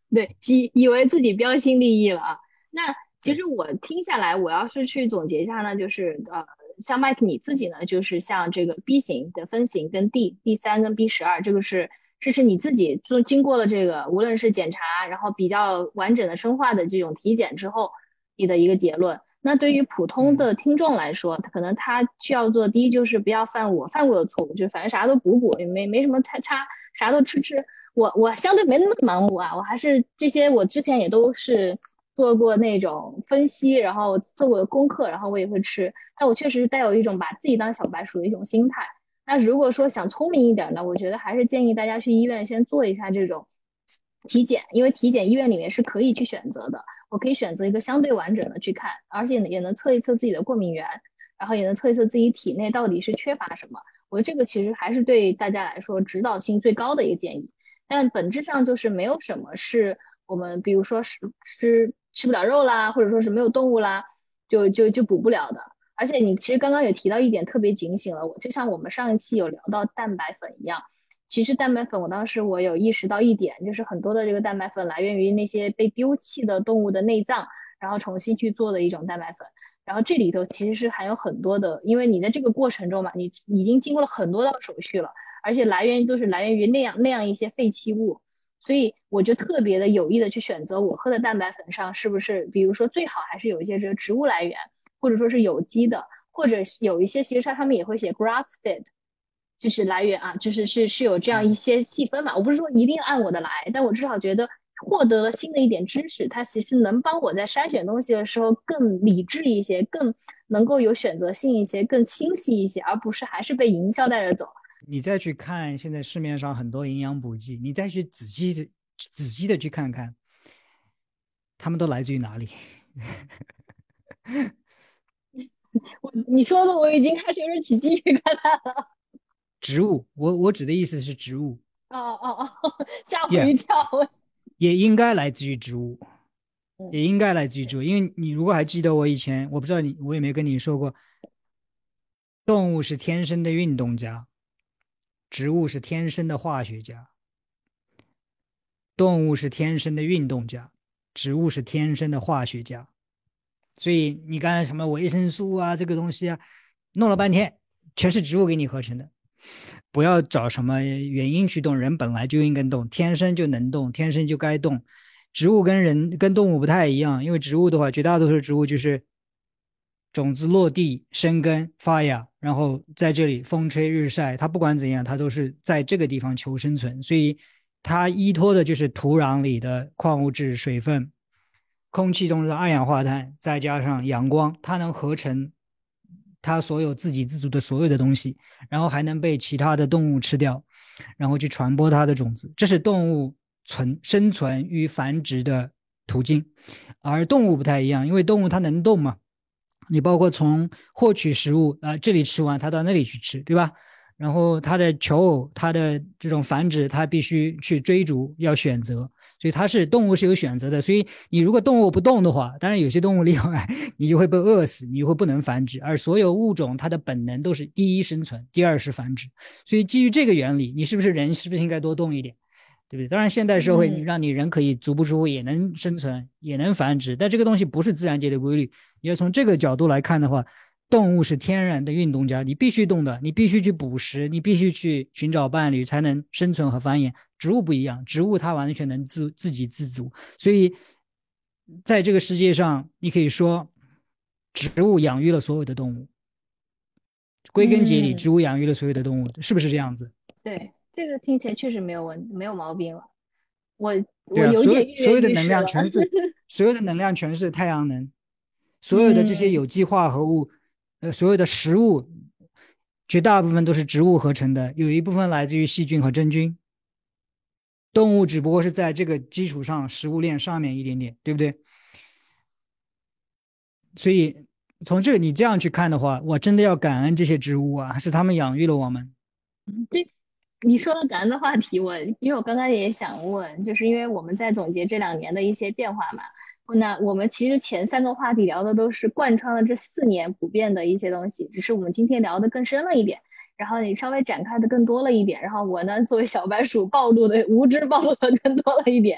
对，以以为自己标新立异了啊。那其实我听下来，我要是去总结一下呢，就是呃，像麦克你自己呢，就是像这个 B 型的分型跟 D D 三跟 B 十二，这个是这是你自己做经过了这个无论是检查，然后比较完整的生化的这种体检之后，你的一个结论。那对于普通的听众来说，他可能他需要做第一就是不要犯我犯过的错误，就反正啥都补补，也没没什么差差，啥都吃吃。我我相对没那么盲目啊，我还是这些我之前也都是做过那种分析，然后做过功课，然后我也会吃。但我确实带有一种把自己当小白鼠的一种心态。那如果说想聪明一点呢，我觉得还是建议大家去医院先做一下这种体检，因为体检医院里面是可以去选择的，我可以选择一个相对完整的去看，而且也能测一测自己的过敏源，然后也能测一测自己体内到底是缺乏什么。我觉得这个其实还是对大家来说指导性最高的一个建议。但本质上就是没有什么是我们比如说吃吃吃不了肉啦，或者说是没有动物啦，就就就补不了的。而且你其实刚刚有提到一点特别警醒了我，就像我们上一期有聊到蛋白粉一样，其实蛋白粉我当时我有意识到一点，就是很多的这个蛋白粉来源于那些被丢弃的动物的内脏，然后重新去做的一种蛋白粉。然后这里头其实是含有很多的，因为你在这个过程中嘛，你已经经过了很多道手续了，而且来源都是来源于那样那样一些废弃物，所以我就特别的有意的去选择我喝的蛋白粉上是不是，比如说最好还是有一些这个植物来源，或者说是有机的，或者有一些其实它上面也会写 grass fed， 就是来源啊，就是是是有这样一些细分嘛。我不是说一定按我的来，但我至少觉得获得了新的一点知识，它其实能帮我在筛选东西的时候更理智一些，更能够有选择性一些，更清晰一些，而不是还是被营销带着走。
你再去看现在市面上很多营养补剂，你再去仔细的仔细的去看看，他们都来自于哪里？
我你说的我已经开始有点起鸡皮疙瘩了。
植物，我我指的意思是植物。
哦哦哦，吓我
，yeah，
一跳！
也应该来自于植物，
嗯
也应该来自于植物，因为你如果还记得我以前，我不知道你，我也没跟你说过，动物是天生的运动家，植物是天生的化学家。动物是天生的运动家，植物是天生的化学家。所以你刚才什么维生素啊，这个东西啊，弄了半天全是植物给你合成的。不要找什么原因去动，人本来就应该动，天生就能动，天生就该动。植物跟人跟动物不太一样，因为植物的话，绝大多数植物就是种子落地、生根、发芽，然后在这里风吹日晒，它不管怎样，它都是在这个地方求生存，所以它依托的就是土壤里的矿物质、水分、空气中的二氧化碳，再加上阳光，它能合成它所有自给自足的所有的东西，然后还能被其他的动物吃掉，然后去传播它的种子，这是动物存生存与繁殖的途径。而动物不太一样，因为动物它能动嘛，你包括从获取食物啊、呃，这里吃完它到那里去吃，对吧？然后它的求偶，它的这种繁殖，它必须去追逐，要选择，所以它是动物是有选择的。所以你如果动物不动的话，当然有些动物例外，你就会被饿死，你会不能繁殖。而所有物种它的本能都是第一生存，第二是繁殖。所以基于这个原理，你是不是人，是不是应该多动一点？对不对？当然，现代社会你让你人可以足不出户也能生存，也能繁殖，但这个东西不是自然界的规律。你要从这个角度来看的话，动物是天然的运动家，你必须动的，你必须去捕食，你必须去寻找伴侣才能生存和繁衍。植物不一样，植物它完全能自自给自足，所以在这个世界上，你可以说植物养育了所有的动物。归根结底，植物养育了所有的动物，是不是这样子？
对，这个听起来确实没有问没有毛病了。我
对啊，
我有
所有
点跃跃
所有的能
欲试了。
量全是所有的能量全是太阳能，所有的这些有机化合物，呃，所有的食物，绝大部分都是植物合成的，有一部分来自于细菌和真菌。动物只不过是在这个基础上，食物链上面一点点，对不对？所以从这个你这样去看的话，我真的要感恩这些植物啊，是他们养育了我们。
这你说到感恩的话题，我因为我刚刚也想问，就是因为我们在总结这两年的一些变化嘛。那我们其实前三个话题聊的都是贯穿了这四年普遍的一些东西，只是我们今天聊的更深了一点，然后你稍微展开的更多了一点，然后我呢作为小白鼠暴露的无知暴露的更多了一点。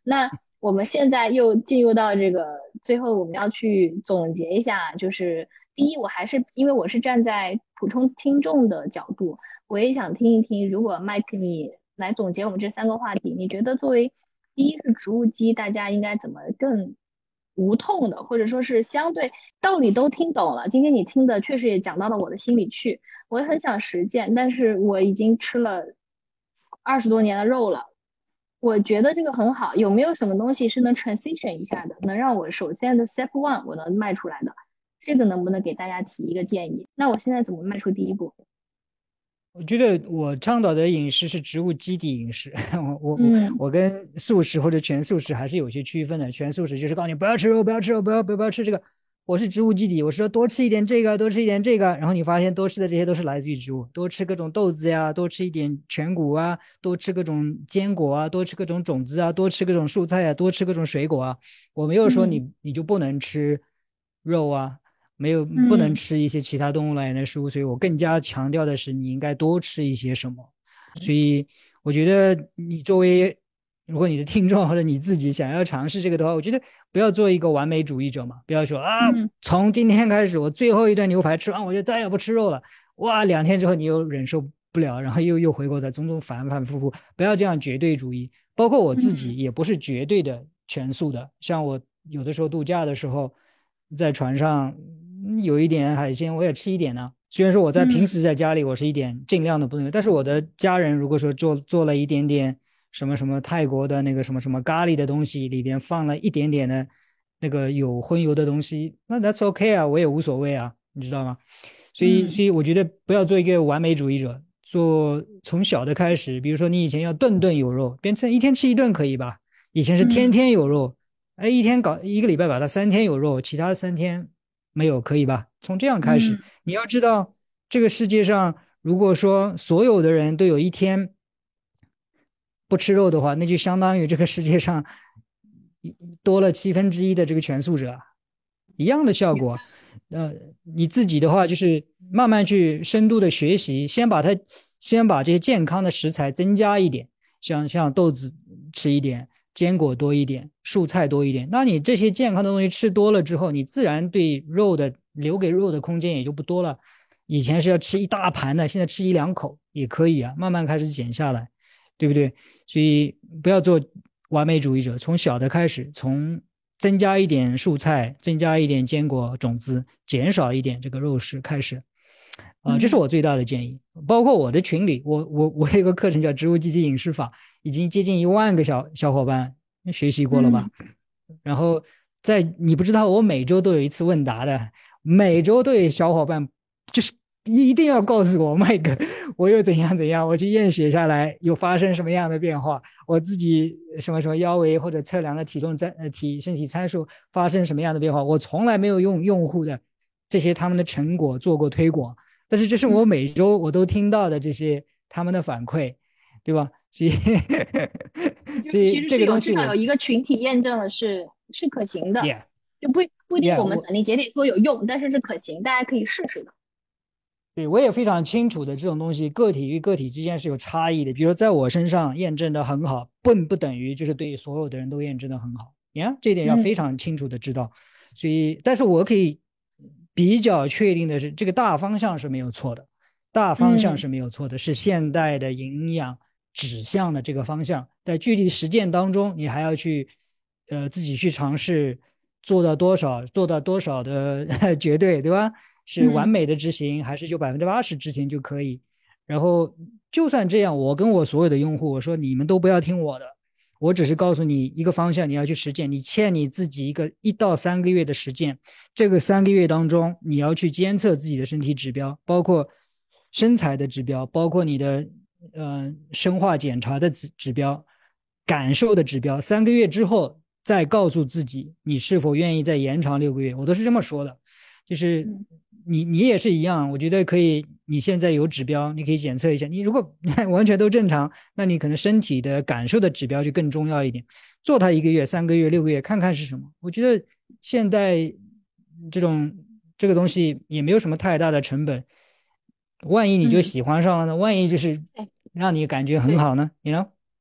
那我们现在又进入到这个最后，我们要去总结一下，就是第一，我还是因为我是站在普通听众的角度，我也想听一听，如果 Mike 你来总结我们这三个话题，你觉得作为第一是植物基，大家应该怎么更无痛的，或者说是相对道理都听懂了。今天你听的确实也讲到了我的心里去，我也很想实践，但是我已经吃了二十多年的肉了。我觉得这个很好，有没有什么东西是能 transition 一下的，能让我首先的 step one 我能迈出来的？这个能不能给大家提一个建议？那我现在怎么迈出第一步？
我觉得我倡导的饮食是植物基底饮食，我我我
嗯
我跟素食或者全素食还是有些区分的。全素食就是告诉你不要吃肉，不要吃肉，不要不要不要吃这个。我是植物基底，我说多吃一点这个，多吃一点这个，然后你发现多吃的这些都是来自于植物，多吃各种豆子呀，多吃一点全谷啊，多吃各种坚果啊，多吃各种种子啊，多吃各种蔬菜啊，多吃各种水果啊。我没有说
嗯
你你就不能吃肉啊，没有不能
嗯
吃一些其他动物来源的食物，所以我更加强调的是你应该多吃一些什么。所以我觉得你作为如果你的听众或者你自己想要尝试这个的话，我觉得不要做一个完美主义者嘛，不要说啊，
嗯
从今天开始我最后一顿牛排吃完，我就再也不吃肉了。哇，两天之后你又忍受不了，然后又又回过头，种种反反复复，不要这样绝对主义。包括我自己
嗯
也不是绝对的全素的，像我有的时候度假的时候，在船上有一点海鲜，我也吃一点呢。虽然说我在平
嗯
时在家里我是一点尽量的不能，但是我的家人如果说做做了一点点什么什么泰国的那个什么什么咖喱的东西，里边放了一点点的那个有荤油的东西，那 that's OK 啊，我也无所谓啊，你知道吗？所以，
嗯
所以我觉得不要做一个完美主义者，做从小的开始，比如说你以前要顿顿有肉，变成一天吃一顿可以吧？以前是天
嗯
天有肉，哎，一天搞一个礼拜搞到三天有肉，其他三天没有，可以吧？从这样开始，
嗯
你要知道，这个世界上如果说所有的人都有一天不吃肉的话，那就相当于这个世界上多了七分之一的这个全素者，一样的效果。呃，你自己的话就是慢慢去深度的学习，先把它，先把这些健康的食材增加一点，像像豆子吃一点，坚果多一点，蔬菜多一点。那你这些健康的东西吃多了之后，你自然对肉的留给肉的空间也就不多了。以前是要吃一大盘的，现在吃一两口也可以啊，慢慢开始减下来，对不对？所以不要做完美主义者，从小的开始，从增加一点蔬菜，增加一点坚果种子，减少一点这个肉食开始。啊、呃，这是
嗯
我最大的建议。包括我的群里，我我我有一个课程叫《植物基金饮食法》，已经接近一万个小小伙伴学习过了吧？
嗯
然后在你不知道，我每周都有一次问答的，每周都有小伙伴就是一定要告诉我麦克，我又怎样怎样，我去验血下来有发生什么样的变化，我自己什么什么腰围或者测量的体重在呃体身体参数发生什么样的变化，我从来没有用用户的这些他们的成果做过推广，但是这是我
嗯，
每周我都听到的这些他们的反馈，对吧？所以所以
就是其实
这个东西我
是有至少有一个群体验证了是是可行的，
，yeah
就不不一定
yeah
我们
我。
斩钉截铁说有用，但是是可行，大家可以试试的。
对，我也非常清楚的，这种东西个体与个体之间是有差异的。比如在我身上验证的很好，并不等于就是对所有的人都验证的很好。你看，这一点要非
嗯
常清楚的知道。所以，但是我可以比较确定的是，这个大方向是没有错的，大方向
嗯
是没有错的，是现代的营养指向的这个方向。在具体实践当中，你还要去，呃，自己去尝试做到多少，做到多少的绝对，对吧？是完
嗯
美的执行，还是就百分之八十执行就可以？然后就算这样，我跟我所有的用户我说，你们都不要听我的，我只是告诉你一个方向，你要去实践。你欠你自己一个一到三个月的实践，这个三个月当中，你要去监测自己的身体指标，包括身材的指标，包括你的呃生化检查的指指标，感受的指标。三个月之后再告诉自己，你是否愿意再延长六个月，我都是这么说的。就是
嗯
你你也是一样，我觉得可以。你现在有指标，你可以检测一下。你如果完全都正常，那你可能身体的感受的指标就更重要一点。做它一个月、三个月、六个月，看看是什么。我觉得现在这种这个东西也没有什么太大的成本。万一你就
嗯，
喜欢上了呢？万一就是
哎，
让你感觉很
对。
好呢？你呢？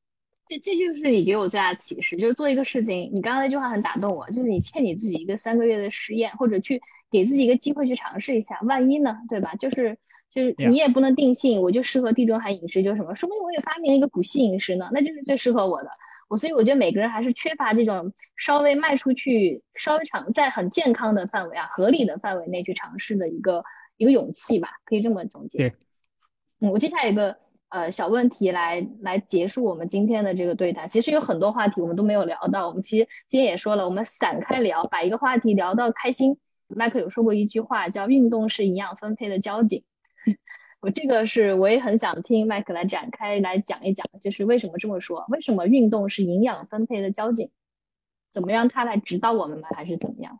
这这就是你给我最大的启示，就是做一个事情，你刚刚那句话很打动我，就是你欠你自己一个三个月的实验，或者去给自己一个机会去尝试一下，万一呢，对吧？就是就是
对呀，
你也不能定性，我就适合地中海饮食，就是什么，说不定我也发明了一个谷系饮食呢，那就是最适合我的。我所以我觉得每个人还是缺乏这种稍微迈出去，稍微尝在很健康的范围啊、合理的范围内去尝试的一个一个勇气吧，可以这么总结。
对。
嗯，我接下来一个呃小问题来来结束我们今天的这个对谈。其实有很多话题我们都没有聊到，我们其实今天也说了，我们散开聊，把一个话题聊到开心。麦克有说过一句话叫“运动是营养分配的交警”，我这个是我也很想听麦克来展开来讲一讲，就是为什么这么说？为什么运动是营养分配的交警？怎么让它来指导我们吗？还是怎么样？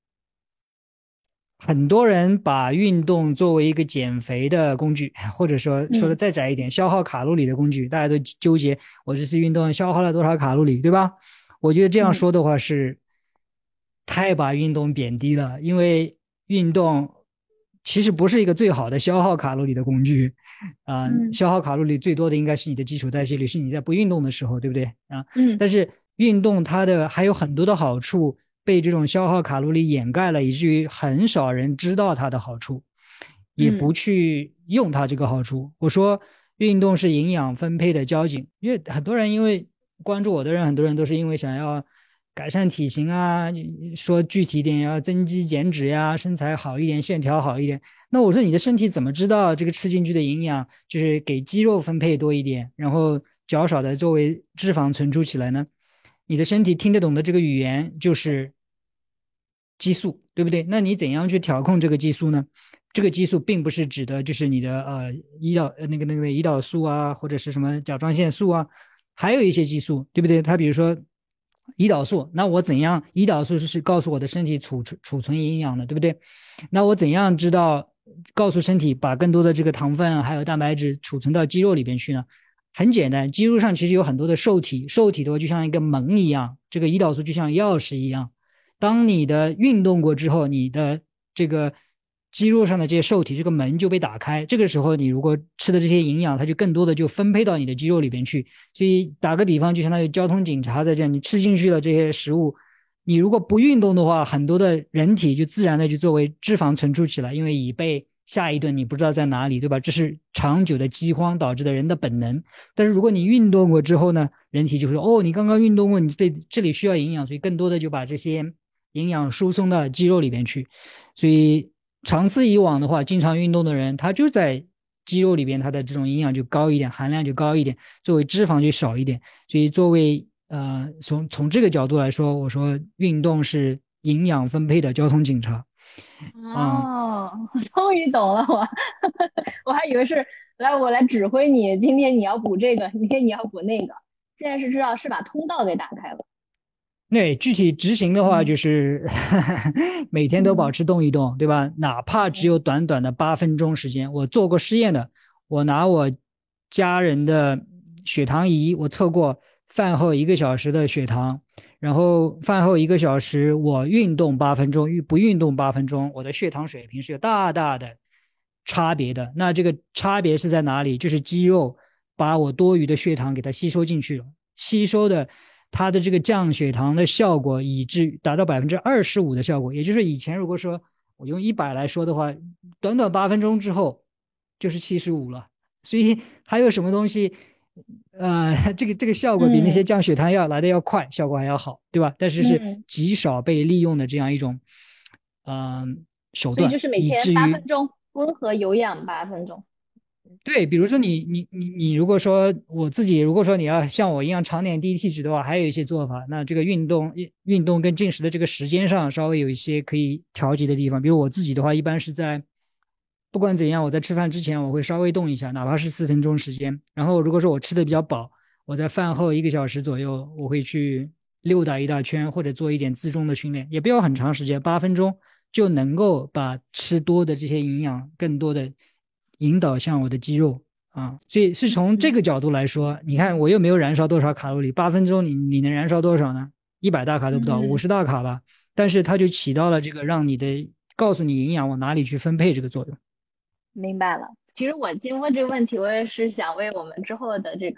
很多人把运动作为一个减肥的工具，或者说说的
嗯
再窄一点，消耗卡路里的工具。大家都纠结我这次运动消耗了多少卡路里，对吧？我觉得这样
嗯
说的话是太把运动贬低了，因为运动其实不是一个最好的消耗卡路里的工具啊、呃
嗯
消耗卡路里最多的应该是你的基础代谢率，是你在不运动的时候，对不对啊？
嗯
但是运动它的还有很多的好处被这种消耗卡路里掩盖了，以至于很少人知道它的好处，也不
嗯
去用它这个好处。我说运动是营养分配的交警，因为很多人因为关注我的人，很多人都是因为想要改善体型啊，说具体点要增肌减脂呀，身材好一点，线条好一点。那我说你的身体怎么知道这个吃进去的营养就是给肌肉分配多一点，然后较少的作为脂肪存储起来呢？你的身体听得懂的这个语言就是激素，对不对？那你怎样去调控这个激素呢？这个激素并不是指的就是你的呃胰岛呃那个那个胰岛素啊，或者是什么甲状腺素啊，还有一些激素，对不对？它比如说胰岛素，那我怎样？胰岛素是告诉我的身体储存储存营养的，对不对？那我怎样知道告诉身体把更多的这个糖分还有蛋白质储存到肌肉里边去呢？很简单，肌肉上其实有很多的受体，受体的话就像一个门一样，这个胰岛素就像钥匙一样。当你的运动过之后，你的这个肌肉上的这些受体，这个门就被打开。这个时候，你如果吃的这些营养，它就更多的就分配到你的肌肉里边去。所以打个比方，就相当于交通警察在这样，你吃进去了这些食物，你如果不运动的话，很多的人体就自然的就作为脂肪存储起来，因为已被下一顿你不知道在哪里，对吧？这是长久的饥荒导致的人的本能。但是如果你运动过之后呢，人体就会说，哦，你刚刚运动过，你这这里需要营养，所以更多的就把这些营养输送到肌肉里边去。所以长此以往的话，经常运动的人，他就在肌肉里边，他的这种营养就高一点，含量就高一点，作为脂肪就少一点。所以作为呃，从从这个角度来说，我说运动是营养分配的交通警察。嗯，
哦，我终于懂了，我我还以为是来我来指挥你，今天你要补这个，明天你要补那个，现在是知道是把通道给打开了。
对，具体执行的话，
嗯
就是每天都保
嗯
持动一动，对吧？哪怕只有短短的八分钟时间，我做过试验的，我拿我家人的血糖仪，我测过饭后一个小时的血糖，然后饭后一个小时我运动八分钟，不运动八分钟，我的血糖水平是有大大的差别的。那这个差别是在哪里？就是肌肉把我多余的血糖给它吸收进去了，吸收的它的这个降血糖的效果，以致达到百分之二十五的效果。也就是以前如果说我用一百来说的话，短短八分钟之后就是七十五了。所以还有什么东西？呃，这个这个效果比那些
嗯
降血糖药来的要快，效果还要好，对吧？但是是
嗯，
极少被利用的这样一种，嗯、呃手段，
所以就是每
以
天
至于
八分钟，温和有氧八分钟。
对，比如说你你你你，如果说我自己，如果说你要像我一样常年低体脂的话，还有一些做法。那这个运动运运动跟进食的这个时间上稍微有一些可以调节的地方。比如我自己的话，一般是在不管怎样，我在吃饭之前我会稍微动一下，哪怕是四分钟时间。然后如果说我吃的比较饱，我在饭后一个小时左右，我会去溜达一大圈，或者做一点自重的训练，也不要很长时间，八分钟就能够把吃多的这些营养更多的引导向我的肌肉啊。所以是从这个角度来说，你看我又没有燃烧多少卡路里，八分钟你你能燃烧多少呢？一百大卡都不到，五
嗯，
十大卡吧。但是它就起到了这个让你的告诉你营养往哪里去分配这个作用。
明白了。其实我今天问这个问题，我也是想为我们之后的这个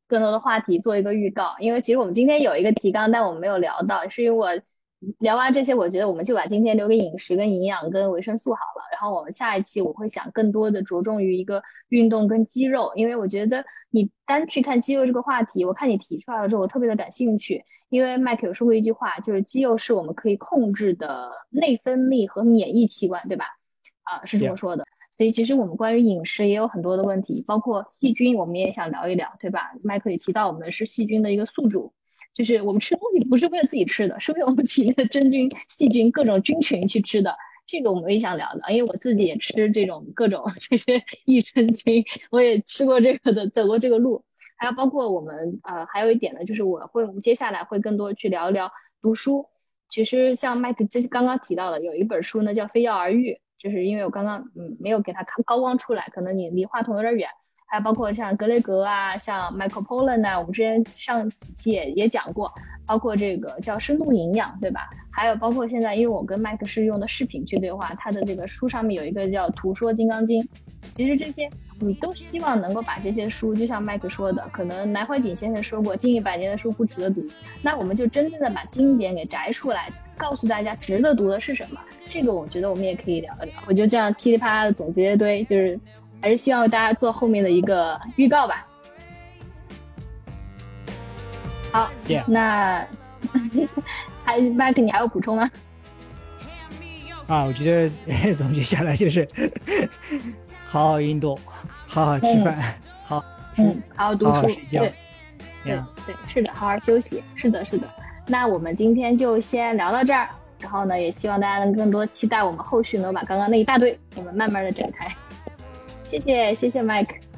更多的话题做一个预告。因为其实我们今天有一个提纲，但我们没有聊到，是因为我聊完这些，我觉得我们就把今天留给饮食跟营养跟维生素好了。然后我们下一期我会想更多的着重于一个运动跟肌肉，因为我觉得你单去看肌肉这个话题，我看你提出来了之后，我特别的感兴趣。因为麦克有说过一句话，就是肌肉是我们可以控制的内分泌和免疫器官，对吧？啊、呃，是这么说的。Yeah. 所以其实我们关于饮食也有很多的问题，包括细菌，我们也想聊一聊，对吧？麦克也提到我们是细菌的一个宿主。就是我们吃东西不是为了自己吃的，是为了我们体内的真菌、细菌、各种菌群去吃的。这个我们也想聊的，因为我自己也吃这种各种这些益生菌，我也吃过这个的，走过这个路。还有包括我们呃，还有一点呢，就是我会我们接下来会更多去聊一聊读书。其实像麦克这刚刚提到的，有一本书呢叫《非药而愈》，就是因为我刚刚嗯没有给它高光出来，可能你离话筒有点远。还有包括像格雷格啊，像 Michael Pollan 啊，我们之前上几期也也讲过，包括这个叫深度营养，对吧？还有包括现在，因为我跟麦克是用的视频去对话，他的这个书上面有一个叫《图说金刚经》，其实这些你都希望能够把这些书，就像麦克说的，可能南怀瑾先生说过，近一百年的书不值得读，那我们就真正的把经典给摘出来，告诉大家值得读的是什么。这个我觉得我们也可以聊一聊。我就这样噼里啪啦的总结一堆，就是还是希望为大家做后面的一个预告吧。好，
yeah.
那还麦克你还有补充吗？
啊，我觉得总结下来就是好好运动，好好吃饭，嗯、好吃、
嗯，好好读书，
好好睡觉，
对对、yeah. 对，是的，好好休息，是的，是的。那我们今天就先聊到这儿，然后呢，也希望大家能更多期待我们后续能把刚刚那一大堆，我们慢慢的展开。谢谢，谢谢 Mike。